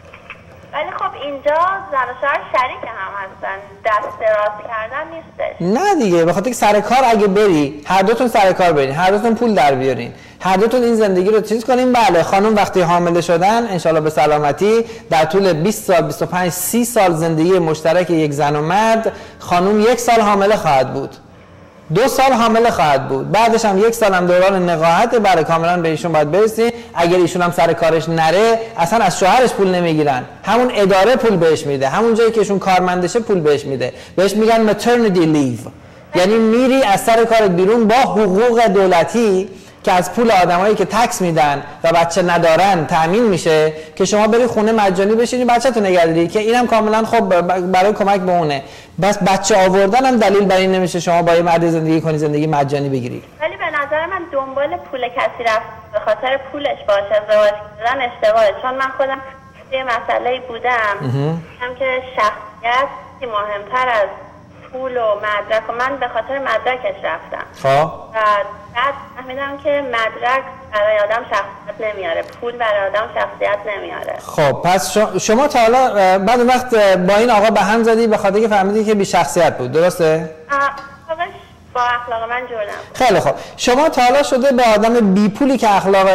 ولی خب اینجا زن و شوهر شریک هم هستن، دست دراز کردن نیستش. نه دیگه، به خاطر که سر کار اگه بری، هر دوتون سر کار برین، هر دوتون پول در بیارین، هر دوتون این زندگی رو چیز کنین، بله خانم وقتی حامله شدن انشالله به سلامتی در طول 20 سال 25 30 سال زندگی مشترک یک زن و مرد، خانم 1 سال حامله خواهد بود، 2 سال حامله خواهد بود، بعدش هم 1 سال هم دوران نقاهت، برای کاملا به ایشون باید برسین. اگر ایشون هم سر کارش نره اصلا از شوهرش پول نمیگیرن، همون اداره پول بهش میده، همون جایی که ایشون کارمندشه پول بهش میده، بهش میگن maternity leave، یعنی میری از سر کارت بیرون با حقوق دولتی که از پول آدمایی که تکس میدن و بچه ندارن تامین میشه که شما بری خونه مجانی بشینی بچه‌تو نگهداری، که اینم کاملا خب برای کمک به اونه. بس بچه آوردن هم دلیل بر این نمیشه شما با یه مرد زندگی کنی، زندگی مجانی بگیری. ولی به نظر من دنبال پول کسی رفت به خاطر پولش باشه ازدواج کردن اشتباهه، چون من خودم یه مسئله‌ای بودم هم که شخصیت مهمتر از پول و مدرک و من به خاطر مدرکش رفتم. خب بعد فهمیدم که مدرک برای آدم شخصیت نمیاره، پول برای آدم شخصیت نمیاره. خب پس شما تا حالا بعد وقت با این آقا به هم زدی به خاطر که فهمیدی که بی شخصیت بود، درسته؟ با اخلاق من جور نبود. خیلی خوب. شما تا حالا شده به آدم بی پولی که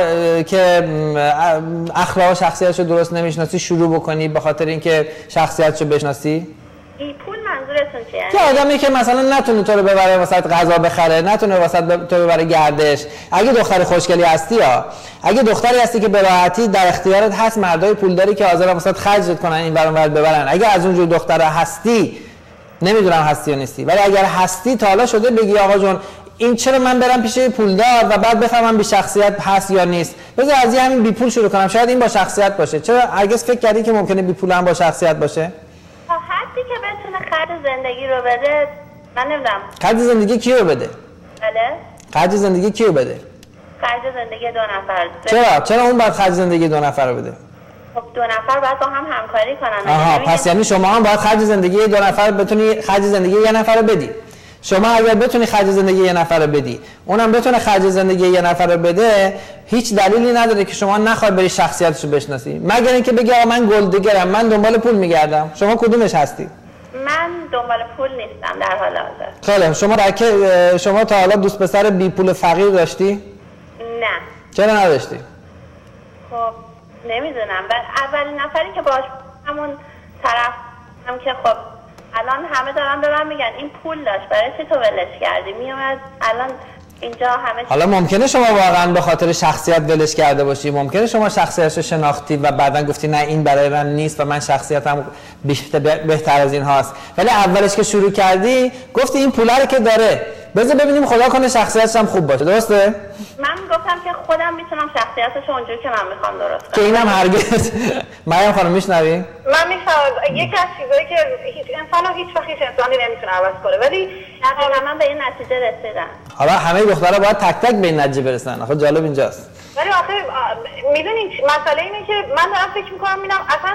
اخلاق و شخصیتشو درست نمیشناسی شروع بکنی به خاطر اینکه شخصیتشو بشناسی؟ بی پول منظورتون چیه؟ که آدمی که مثلا نتونه تو رو ببره واسط غذا بخره، نتونه واسط تو ببره گردش. اگه دختر خوشگلی هستی یا اگه دختری هستی که به راحتی در اختیارت هست مردای پولداری که حاضرن واسط خرجت کنن این ور اون ور ببرن، اگه از اونجور دخترها هستی، نمیدونم هستی یا نیستی، ولی اگر هستی تا حالا شده بگی آقا جون این چرا من برم پیش پولدار و بعد بفهمم بی شخصیت هست یا نیست، بذار از همین بی پول شروع کنم، شاید این با شخصیت باشه. چرا هرگز فکر کردی که ممکنه بی پول هم با شخصیت باشه؟ تا حدی که بتونه خرج زندگی رو بده. من نمیدونم خرج زندگی کیو بده؟ بله؟ خرج زندگی کیو بده؟ خرج زندگی 2 نفر. چرا اون باید خرج زندگی 2 نفر رو بده؟ خب 2 نفر باید با هم همکاری کنن. آها، پس یعنی شما هم باید خرج زندگی 2 نفر بتونی خرج زندگی 1 نفر رو بدی. شما اگر بتونی خرج زندگی 1 نفر رو بدی، اونم بتونه خرج زندگی 1 نفر رو بده، هیچ دلیلی نداره که شما نخوای بری شخصیتش رو بشناسی، مگر اینکه بگی آقا من گلدگرم، من دنبال پول میگردم. شما کدومش هستی؟ من دنبال پول نیستم در حال حاضر. خیلی. شما تا حالا دوست پسر بی پول فقیر داشتی؟ نه. چرا نداشتی؟ خب نمیدونم، اولین نفری که باهاش همون طرف هم که خب الان همه دارن به من میگن این پول داشت، برای چی تو ولش کردی؟ میومد الان اینجا همه حالا ممکنه شما واقعا به خاطر شخصیت ولش کرده باشی، ممکنه شما شخصیتش رو شناختی و بعداً گفتی نه این برای من نیست و من شخصیتم بهتر از این هاست، ولی اولش که شروع کردی گفتی این پوله رو که داره بذار ببینیم خدا کنه شخصیتش هم خوب باشه. درسته؟ من گفتم که خودم میتونم شخصیتش اونجوری که من میخوام درست کنم. که اینم هرگز. مریم خانم میشنوی؟ من میفهمم یکی از چیزایی که هیچ انسان هیچ وقت هیچ انسانی نمیتونه عوض کنه، ولی دقیقاً من به این نتیجه رسیدم. حالا همه دخترها باید تک تک به این نتیجه برسن. آخه جالب اینجاست. ولی آخه میدونین مسئله اینه که من دارم فکر میکنم ببینم اصلا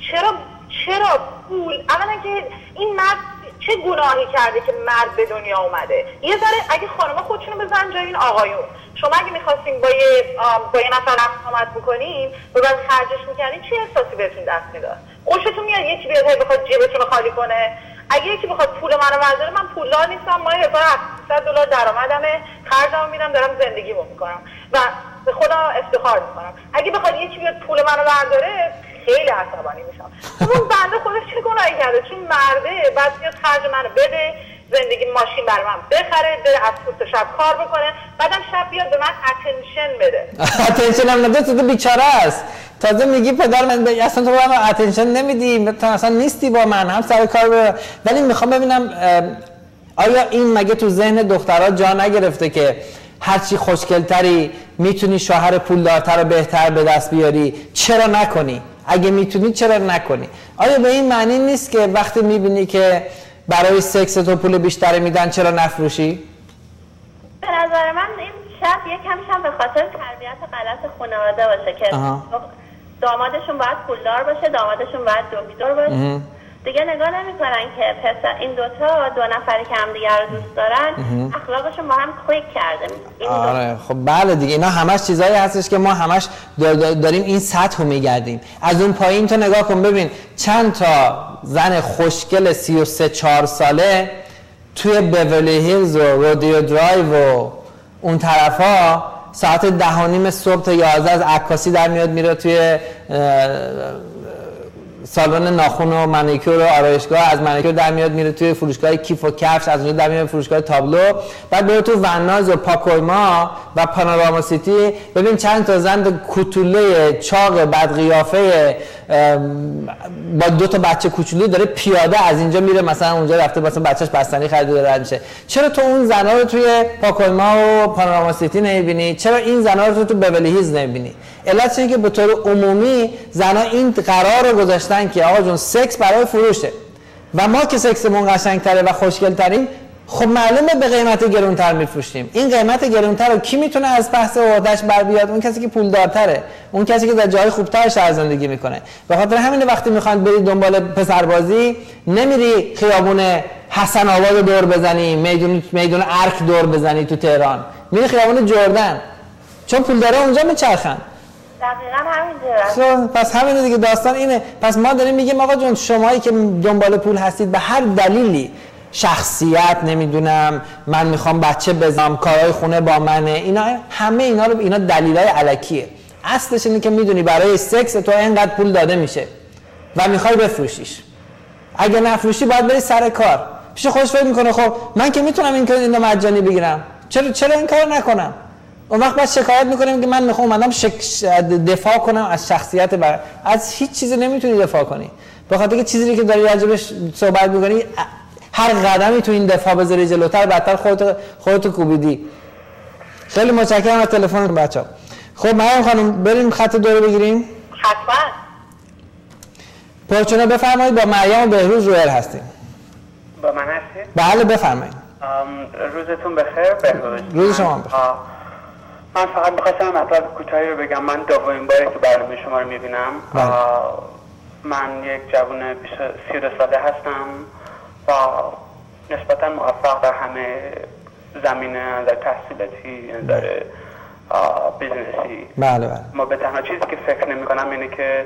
چرا پول، اولا که این مرد چه گناهی کرده که مرد به دنیا اومده؟ یه ذره اگه خانم‌ها خودشونو بزنن جای این آقایون، شما اگه می‌خواستین با یه نفر رفت آمد بکنین و بعد خرجش می‌کردین چه احساسی بهتون دست میداد؟ خوشتون میاد یکی بیاد بخواد جیبتون رو خالی کنه؟ اگه یکی بخواد پول منو برداره، من پولدار نیستم، ماهی $1700 درآمدمه، خرجمو میدم، دارم زندگیمو میکنم و به خودم افتخار میکنم. اگه بخواد یکی بیاد پول منو برداره خیلی عصبانی میشم. اون بنده خودش چه گناهی کرده؟ چون مرده بعد بیاد خرج منو بده، زندگی ماشین برای من بخره، بره از صبح تا شب کار بکنه، بعدم شب بیاد به من اتنشن بده. اتنشن هم نده، تو بیچاره است. تازه میگی پدر من اصلا تو با من اتنشن نمیدی، تو اصلا نیستی با من، هم سر کار ولی میخوام ببینم آیا این مگه تو ذهن دخترها جا نگرفته که هرچی خوشگلتری میتونی شوهر پولدارتر رو بهتر به دست بیاری، چرا نکنی؟ اگه میتونی چرا نکنی؟ آیا به این معنی نیست که وقتی میبینی که برای سکس تو پول بیشتری میدن چرا نفروشی؟ به نظر من این شب یکمش هم به خاطر تربیت غلط خانواده باشه که دامادشون باید پولدار باشه، دامادشون باید دکتر باشه. دیگه نگاه نمی‌کنن که پسر این دو نفری که هم دیگه رو دوست دارن اخلاقشون با هم کلیک کرده. آره خب بله دیگه، اینا همش چیزایی هستش که ما همش داریم این سطح رو میگردیم. از اون پایین تو نگاه کن ببین چند تا زن خوشگل 33-4 ساله توی بیورلی هیلز و رودیو درایو و اون طرفا ساعت 10:30 صبح تا 11 از عکاسی در میاد میره توی سالن ناخن و مانیکور و آرایشگاه، از مانیکور در میاد میره توی فروشگاه کیف و کفش، از اونجا در میاد فروشگاه تابلو، بعد بره تو وناز و پاکویما و پانوراما سیتی. ببین چند تا زن کوتوله چاق بد قیافه با 2 تا بچه کوچولو داره پیاده از اینجا میره، مثلا اونجا رفته مثلا بچهش بستنی خریده داره رد میشه. چرا تو اون زنا رو توی پاکویما و پانوراما سیتی نمیبینی؟ چرا این زنا رو تو بیورلی هیلز نمیبینی؟ علت اینه که به طور عمومی زنا این قرار رو گذاشتن که آقا جون سکس برای فروشه و ما که سکسمون قشنگ‌تره و خوشگل‌تریم، خب معلومه به قیمت گرونتر میفروشیم. این قیمت گرونتر رو کی میتونه از پس عهده‌اش بر بیاد؟ اون کسی که پولدارتره، اون کسی که در جای خوبتر شهر زندگی میکنه. به خاطر همین وقتی میخوان بری دنبال پسربازی نمیری خیابون حسن آباد دور بزنی، میدون ارک دور بزنی تو تهران، میری خیابون جردن، چون پولدارا اونجا میچرخن. دقیقاً همینجوره. پس همینه دیگه، داستان اینه. پس ما داریم میگیم آقا جون شمایی که دنبال پول هستید به هر دلیلی شخصیت، نمیدونم من میخوام بچه بزنم، کارهای خونه با منه، اینا همه اینا دلیلای الکیه. اصلش اینه که میدونی برای سکس تو اینقدر پول داده میشه و میخوای بفروشیش. اگه نفروشی باید بری سر کار. پیش خودش فکر میکنه خب من که میتونم اینو مجانی بگیرم، چرا این کارو نکنم؟ اون وقت بعد شکایت میکنیم که من میخوام اومدم دفاع کنم از شخصیت از هیچ چیزی نمیتونی دفاع کنی. به خاطر که چیزی که داری راجبش صحبت میکنی هر قدمی تو این دفاع بذاری جلوتر بدتر خودتو کوبیدی. خیلی متشکرم از تلفن بچه‌ها. خب مریم خانم بریم خط دو رو بگیریم. حتما. پرچونه بفرمایید، با مریم و بهروز رویل هستیم. با من هستید؟ بله بفرمایید. روزتون بخیر بهروز. روز شما بخیر. من فقط می‌خواستم مطلب کوتاهی رو بگم. من دومین باره که برنامه شما رو می‌بینم. من یک جوان 32 ساله هستم و نسبتاً موفق در همه زمینه، در تحصیلاتی، در بیزنسی. بله. ما به تنها چیزی که فکر نمی‌کنم اینه که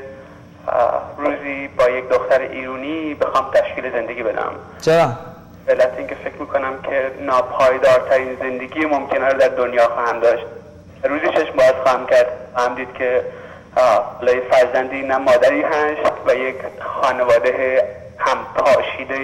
روزی با یک دختر ایرانی بخوام تشکیل زندگی بدم. چرا؟ به علت اینکه فکر میکنم که ناپایدارترین زندگی ممکنه رو در دنیا خواهم داشت. روزی چشم باز خواهم کرد، خواهم دید که لای فرزندی نه مادری هست و یک خانواده هم پاشیده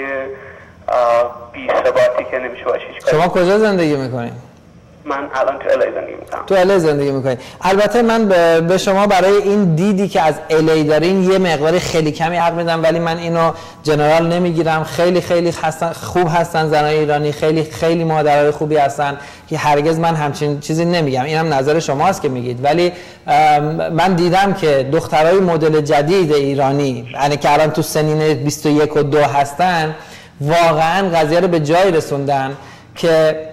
بی ثباتی که نمیشه باشیش کرد. شما کجا زندگی میکنید؟ من الان تو الی زندگی میکنم. تو الی زندگی میکنید. البته من به شما برای این دیدی که از الی دارین یه مقداری خیلی کمی حق میدم، ولی من اینو جنرال نمیگیرم. خیلی خوب هستن زنای ایرانی، خیلی مادرای خوبی هستن که هرگز من همچین چیزی نمیگم. اینم نظر شماست که میگید، ولی من دیدم که دخترای مدل جدید ایرانی یعنی که الان تو سنین 21 و 2 هستن واقعا قضیه رو به جای رسوندن که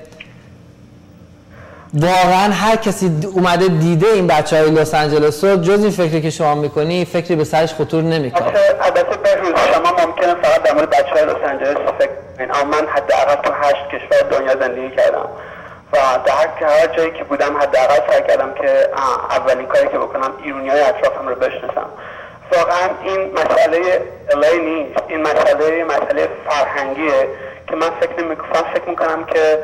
واقعا هر کسی اومده دیده این بچهای لس آنجلس رو جز این فکری که شما میکنی فکری به سرش خطور نمیکنه. البته بهروز شما ممکنه فقط در مورد بچهای لس آنجلس فکر کنین، اما من حداقل تو 8 کشور دنیا زندگی کردم و در هر جایی که بودم حداقل سعی کردم که اولین کاری که بکنم ایرانیای اطرافم رو بشناسم. واقعا این مسئله الی نیست، این مسئله فرهنگیه که من فکر میکنم که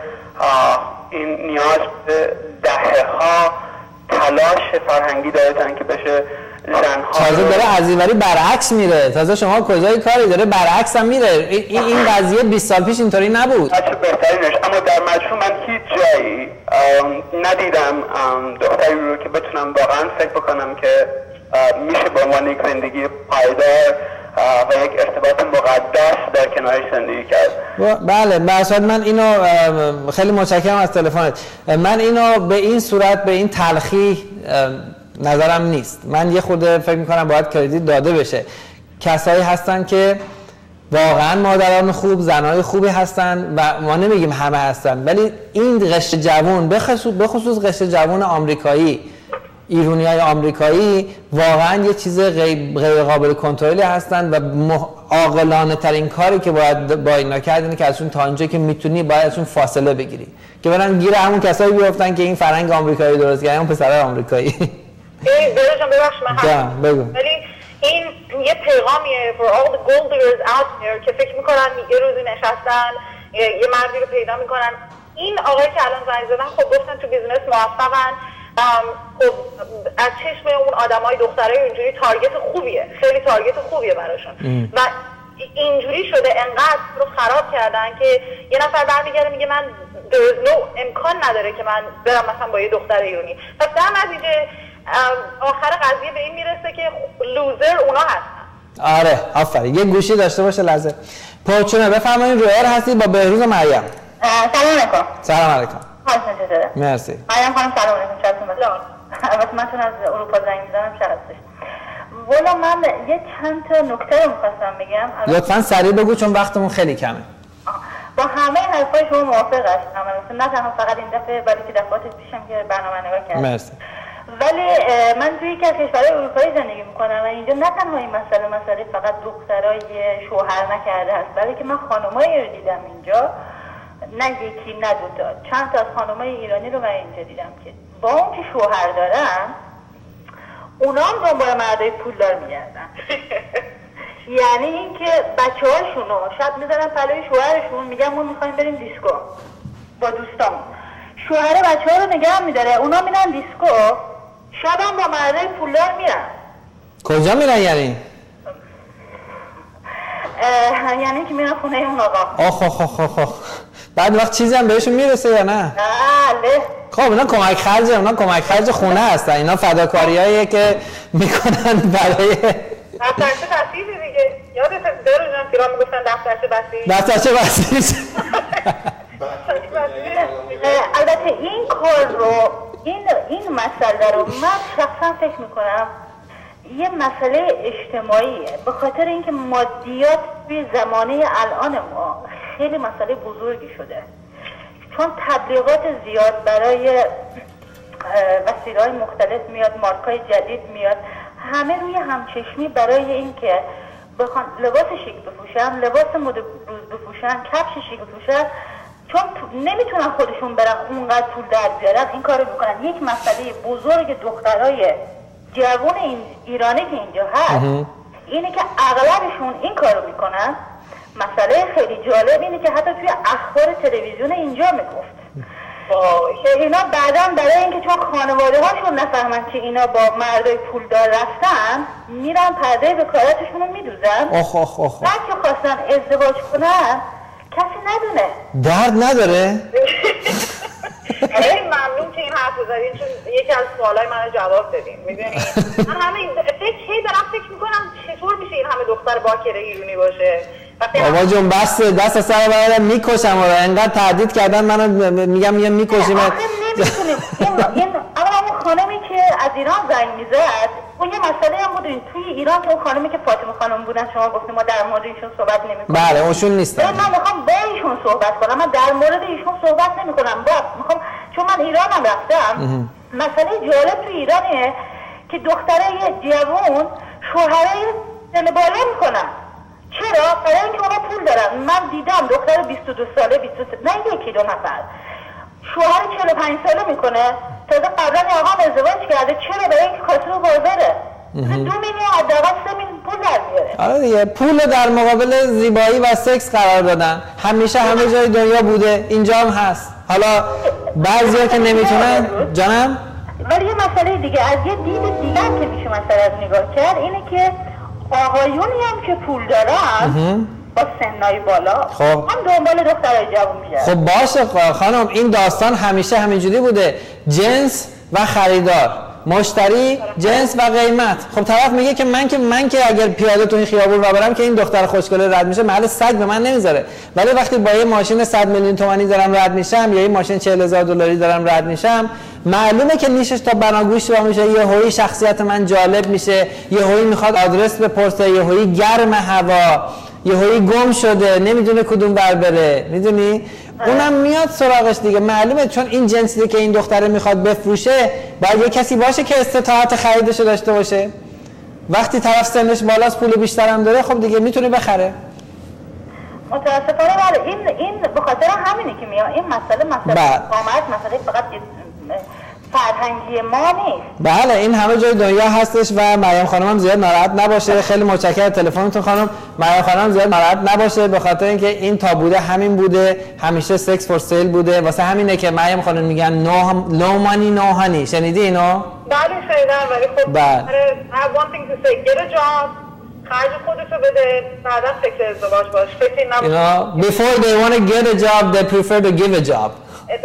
این نیاز به دهه‌ها تلاش فرهنگی داره تا اینکه بشه زنها تازه داره از اینوری برعکس میره. تازه شما کجای کاری داره برعکس هم میره. این قضیه 20 سال پیش اینطوری نبود. چه بهترینش. اما در مجموع من هیچ جایی ندیدم دختری رو که بتونم واقعا فکر بکنم که میشه به عنوان یک زندگی پایدار و یک ارتباط مقدس در کنارش زندگی کرد. بله مثلا من اینو خیلی متشکرم از تلفنت. من اینو به این صورت به این تلخی نظرم نیست. من یه خورده فکر میکنم باید کردیت داده بشه. کسایی هستن که واقعا مادران خوب، زنای خوبی هستن و ما نمیگیم همه هستن، ولی این قشر جوان به خصوص قشر جوان آمریکایی، ایرانیای آمریکایی واقعا یه چیز غیر قابل کنترلی هستن و عاقلانه ترین کاری که باید با اینا کرد اینه که ازشون تا اینجا که میتونی باید ازشون فاصله بگیری که برن گیر همون کسایی بیافتن که این فرهنگ آمریکایی درست کردن، اون پسرای آمریکایی. درجان ببخشید من بگو. ولی این یه پیغامیه for all the gold diggers out there که فکر میکنن یه روزی نشستن یه مردی رو پیدا میکنن. این آقایی که الان زنگ زدن خب گفتن تو بیزنس موفقن، خب از چشم اون آدمای دخترای اونجوری تارگت خوبیه، خیلی تارگت خوبیه براشون و اینجوری شده انقدر رو خراب کردن که یه نفر برمیگرده میگه من امکان نداره که من برم مثلا با یه دختر ایرانی. پس در نتیجه آخر قضیه به این میرسه که لوزر اونا هستن. آره آفرین. یه گوشی داشته باشه لحظه. پرچونه بفرمایید رویر هستید با بهروز و مریم. سلام علیکم. سلام علیکم. حالتون چطوره؟ مرسی. مریم خانم سلام علیکم. شبتون بخیر. البته من چون از اروپا زنگ میزنم شب هستش. والا من یه چند تا نکته رو می‌خواستم بگم. لطفاً سریع بگو چون وقتمون خیلی کمه. با همه حرفای شما موافق هستم. نه تنها فقط این دفعه بلکه که دفعات پیشم که برنامه نگاه کردم. مرسی. ولی من توی یکی از کشورهای اروپایی زندگی میکنم و اینجا نه تنها این مسئله فقط دخترای شوهر نکرده هست، بلکه من خانمایی رو دیدم اینجا، نه یکی نه دوتا، چند تا از خانمای ایرانی رو من اینجا دیدم که با اون که شوهر دارن اونا هم دنبال مردای پولدار میگردن. یعنی اینکه بچه‌هاشونو شب میذارن پلوی شوهرشون، میگن ما میخوایم بریم دیسکو با دوستامون. شوهر بچه‌ها رو نگه میداره، اونا میرن دیسکو، شبم با مردای پولدار میرن. کجا میرن یعنی؟ یعنی که میرن خونه اون آقا. آخ بعد وقت چیزی هم بهشون میرسه یا نه؟ بله. خب اینا کمک خرج خونه هستن، اینا فداکاریاییه که میکنن برای دفترچه بسیج دیگه. یادت داره پیران میگفتن دفترچه بسیج. البته این کار رو این مسئله رو من شخصا فکر میکنم یه مسئله اجتماعیه، به خاطر اینکه مادیات توی زمانه الان ما خیلی مسئله بزرگی شده، چون تبلیغات زیاد برای وسیله‌های مختلف میاد، مارکای جدید میاد، همه روی همچشمی برای اینکه بخوان لباس شیک بپوشن، لباس مد روز بپوشن، کفش شیک بپوشن، چون نمیتونن خودشون برن اونقدر پول در بیارن این کارو میکنن. یک مسئله بزرگ دخترای جوان این ایرانی که اینجا هست اینه که اغلبشون این کارو میکنن. مسئله خیلی جالب اینه که حتی توی اخبار تلویزیون اینجا میگفت اینا بعداً برای اینکه چون خانواده هاشون نفهمن که اینا با مردای پولدار رفتن، میرن پرده بکارتشون رو میدوزن. بعد که خواستن ازدواج کنن کسی ندونه. درد نداره؟ خیلی ممنون که این حرف رو زدین، چون یکی از سوالای من رو جواب دادین. میدونی من همه دارم فکر میکنم چطور میشه این همه دختر باکره ایرانی باشه. بابا جون بس دست سر برادر میکشم و انقدر تهدید کردن منو میگم میکشیم. نمیتونیم اولا اون خانمی که از ایران زنگ میزد اون یه مسئله هم بود توی ایران که اون خانمی که فاطمه خانم بودن، شما گفتیم ما در مورد ایشون صحبت نمی‌کنیم. بله اونشون نیستن. من میخوام با ایشون صحبت کنم، من در مورد ایشون صحبت نمی‌کنم. میخوام چون من ایرانم رفتم. مسئله جالب توی ایرانه که دخترای جوان شوهرای سن بالا میکنن. چرا؟ برای اینکه اونا پول دارن. من دیدم دختر 22 ساله 23 نه یکی دو نفر شوهر 45 ساله میکنه، تازه قبلا آقام ازدواج کرده. چرا؟ برای اینکه کاسب بازاره 2 میلیون حداقل 3 میلیون پول در میاره. آره دیگه پول در مقابل زیبایی و سکس قرار دادن. همیشه همه جای دنیا بوده، اینجا هم هست. حالا بعضیا که نمیتونن جانم. ولی یه مسئله دیگه از یه دید دیگه هم که میشه مسئله از نگاه کرد اینه که آقایونی هم که پول دارن با سنای بالا هم دنبال دخترای جوان میشن. خب باشه خانم، این داستان همیشه همینجوری بوده، جنس و خریدار، مشتری، جنس و قیمت. خب طرف میگه که من که اگر پیاده تو این خیابون را برم که این دختر خوشگله رد میشه محل سگ به من نمیذاره، ولی وقتی با یه ماشین 100 میلیون تومانی دارم رد میشم یا یه ماشین 40,000 دلاری دارم رد میشم، معلومه که نیشش تا بناگوش وا میشه، یه هوی شخصیت من جالب میشه، یه هوی میخواد آدرس بپرسه، یه هوی گرم هوا، یه هوی گم شده نمیدونه کدوم بر بره، میدونی؟ اونم میاد سراغش دیگه. معلومه چون این جنسی که این دختره میخواد بفروشه باید یه کسی باشه که استطاعت خریدشو داشته باشه. وقتی طرف سنش بالاست پول بیشتر هم داره خب دیگه میتونه بخره. متاسفانه این به خاطر همینه که میاد این مسئله قامت مسئله فقط فرهنگی ما نیست. بله این همه جای دنیا هستش و مریم خانم هم زیاد ناراحت نباشه. خیلی متشکرم تلفنتون خانم. مریم خانم زیاد ناراحت نباشه به خاطر اینکه این تا بوده همین بوده، همیشه سکس فور سیل بوده. واسه همینه که مریم خانم میگن نو مانی نو هانی. شنیدی اینو؟ بله شنیدم. ولی خب I want thing to say get a job، خرج خودتو بده، بعدا فکر ازدواج باش. فکر نباش. Before they want to get a job they prefer to give a job.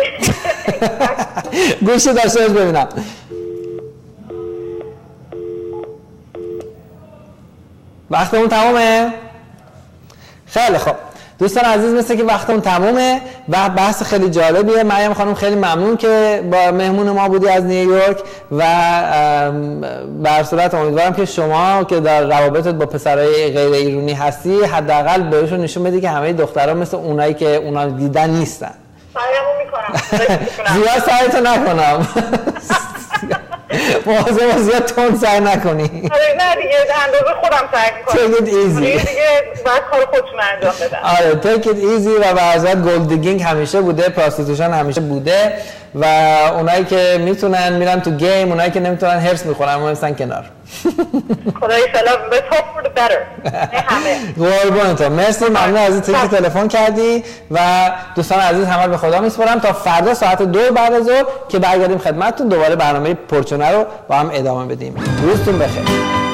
گوشی داشته باش ببینم. وقتمون تمومه؟ خیلی خوب دوستان عزیز، مثل که وقتمون تمومه و بحث خیلی جالبیه. مریم خانم خیلی ممنون که با مهمون ما بودی از نیویورک و به صورت امیدوارم که شما که در روابطت با پسرای غیر ایرانی هستی حداقل بهشون نشون بدی که همه دخترها مثل اونایی که اونا دیدن نیستن. زیاد سعیتو نکنم. مواظب زیاد تون سعی نکنی. نه دیگه اندازه خودم سعی میکنم. Take it easy. دیگه باید کار خودشون انجام بدن. آره take it easy و به حضرت گولد دیگینگ همیشه بوده، پراستیتوشن همیشه بوده و اونایی که میتونن میرن تو گیم، اونایی که نمیتونن هرس میخورن اما هستن کنار. خدای سلام. Let's hope for the better. قربون تو. مرسی، ممنون از اینکه تلفن کردی و دوستان عزیز همه به خدا میسپارم تا فردا ساعت 2 بعد از ظهر که برگردیم خدمتتون دوباره برنامه پرچونه رو با هم ادامه بدیم. روزتون بخیر.